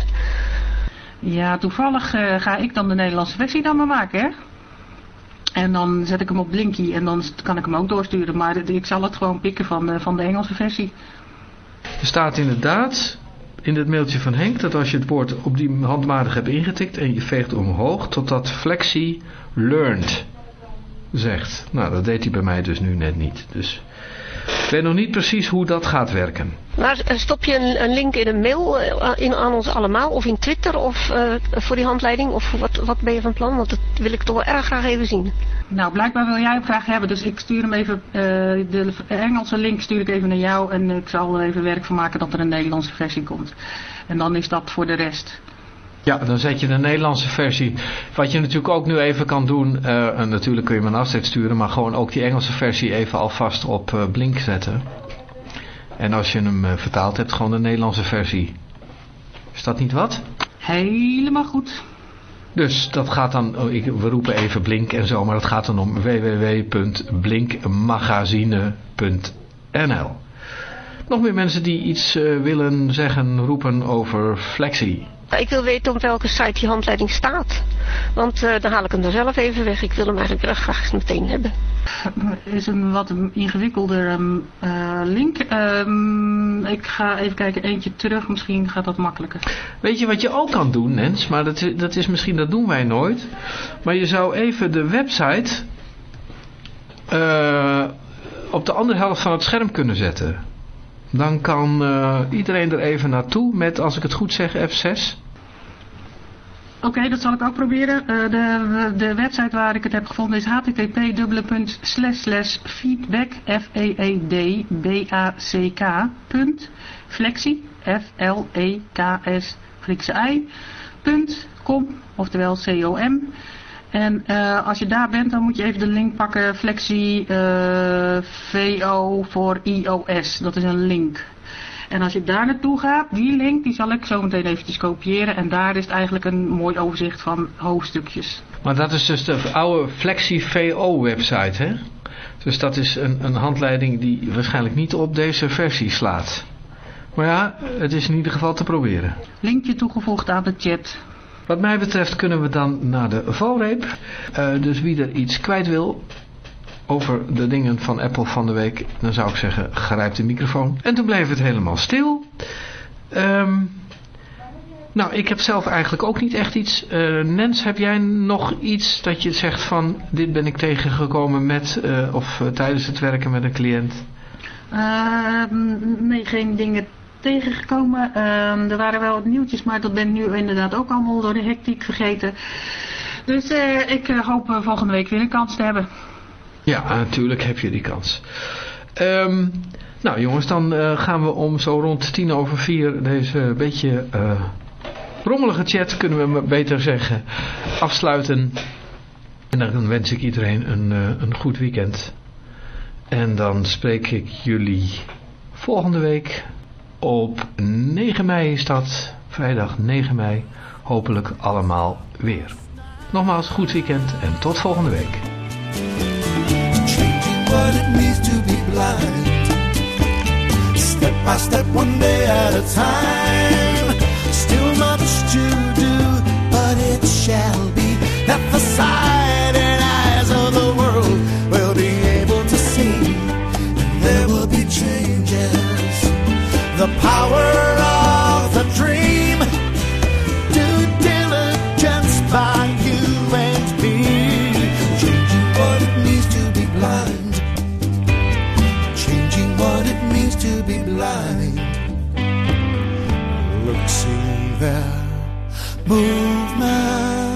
Ja, toevallig uh, ga ik dan de Nederlandse versie dan maar maken, hè. En dan zet ik hem op Blinky en dan kan ik hem ook doorsturen. Maar ik zal het gewoon pikken van de, van de Engelse versie. Er staat inderdaad in het mailtje van Henk dat als je het woord op die handmatig hebt ingetikt en je veegt omhoog, totdat Flexie learned zegt. Nou, dat deed hij bij mij dus nu net niet. Dus ik weet nog niet precies hoe dat gaat werken. Maar stop je een, een link in een mail uh, in, aan ons allemaal of in Twitter of uh, voor die handleiding? Of wat, wat ben je van plan? Want dat wil ik toch wel erg graag even zien. Nou, blijkbaar wil jij hem graag hebben, dus ik stuur hem even, uh, de Engelse link stuur ik even naar jou en ik zal er even werk van maken dat er een Nederlandse versie komt. En dan is dat voor de rest. Ja, dan zet je de Nederlandse versie. Wat je natuurlijk ook nu even kan doen, uh, en natuurlijk kun je hem een afzet sturen, maar gewoon ook die Engelse versie even alvast op uh, Blink zetten. En als je hem uh, vertaald hebt, gewoon de Nederlandse versie. Is dat niet wat? Helemaal goed. Dus dat gaat dan, oh, ik, we roepen even Blink en zo, maar dat gaat dan om w w w punt blinkmagazine punt n l. Nog meer mensen die iets uh, willen zeggen, roepen over Flexie. Ik wil weten op welke site die handleiding staat. Want uh, dan haal ik hem er zelf even weg. Ik wil hem eigenlijk erg graag meteen hebben. Het is een wat ingewikkelder um, uh, link. Um, ik ga even kijken, eentje terug. Misschien gaat dat makkelijker. Weet je wat je ook kan doen, Nens? Maar dat, dat is misschien, dat doen wij nooit. Maar je zou even de website uh, op de andere helft van het scherm kunnen zetten. Dan kan uh, iedereen er even naartoe met, als ik het goed zeg, F zes. Oké, okay, dat zal ik ook proberen. Uh, de, de website waar ik het heb gevonden is h t t p dubbele slash slash feedback f e e d b a c k punt flexie f l e k s Griekse i punt com, oftewel c o m. En uh, als je daar bent, dan moet je even de link pakken. Flexi uh, V O voor I O S. Dat is een link. En als je daar naartoe gaat, die link, die zal ik zo meteen eventjes kopiëren. En daar is het eigenlijk een mooi overzicht van hoofdstukjes. Maar dat is dus de oude Flexi V O website, hè? Dus dat is een, een handleiding die waarschijnlijk niet op deze versie slaat. Maar ja, het is in ieder geval te proberen. Linkje toegevoegd aan de chat. Wat mij betreft kunnen we dan naar de valreep. Uh, dus wie er iets kwijt wil over de dingen van Apple van de week, dan zou ik zeggen, grijp de microfoon. En toen bleef het helemaal stil. Um, nou, ik heb zelf eigenlijk ook niet echt iets. Uh, Nens, heb jij nog iets dat je zegt van, dit ben ik tegengekomen met, uh, of uh, tijdens het werken met een cliënt? Uh, nee, geen dingen tegengekomen. Uh, er waren wel wat nieuwtjes, maar dat ben ik nu inderdaad ook allemaal door de hectiek vergeten. Dus uh, ik uh, hoop uh, volgende week weer een kans te hebben. Ja, natuurlijk heb je die kans. Um, nou jongens, dan uh, gaan we om zo rond tien over vier deze beetje uh, rommelige chat, kunnen we beter zeggen, afsluiten. En dan wens ik iedereen een, uh, een goed weekend. En dan spreek ik jullie volgende week op negen mei is dat, vrijdag negen mei, hopelijk allemaal weer. Nogmaals, goed weekend en tot volgende week. What it means to be blind, step by step, one day at a time. Still much to do, but it shall be that the sight and eyes of the world will be able to see, and there will be changes. The power of the dream, due diligence by you and me, changing what it means to be blind. What it means to be blind. Look, see there, movement.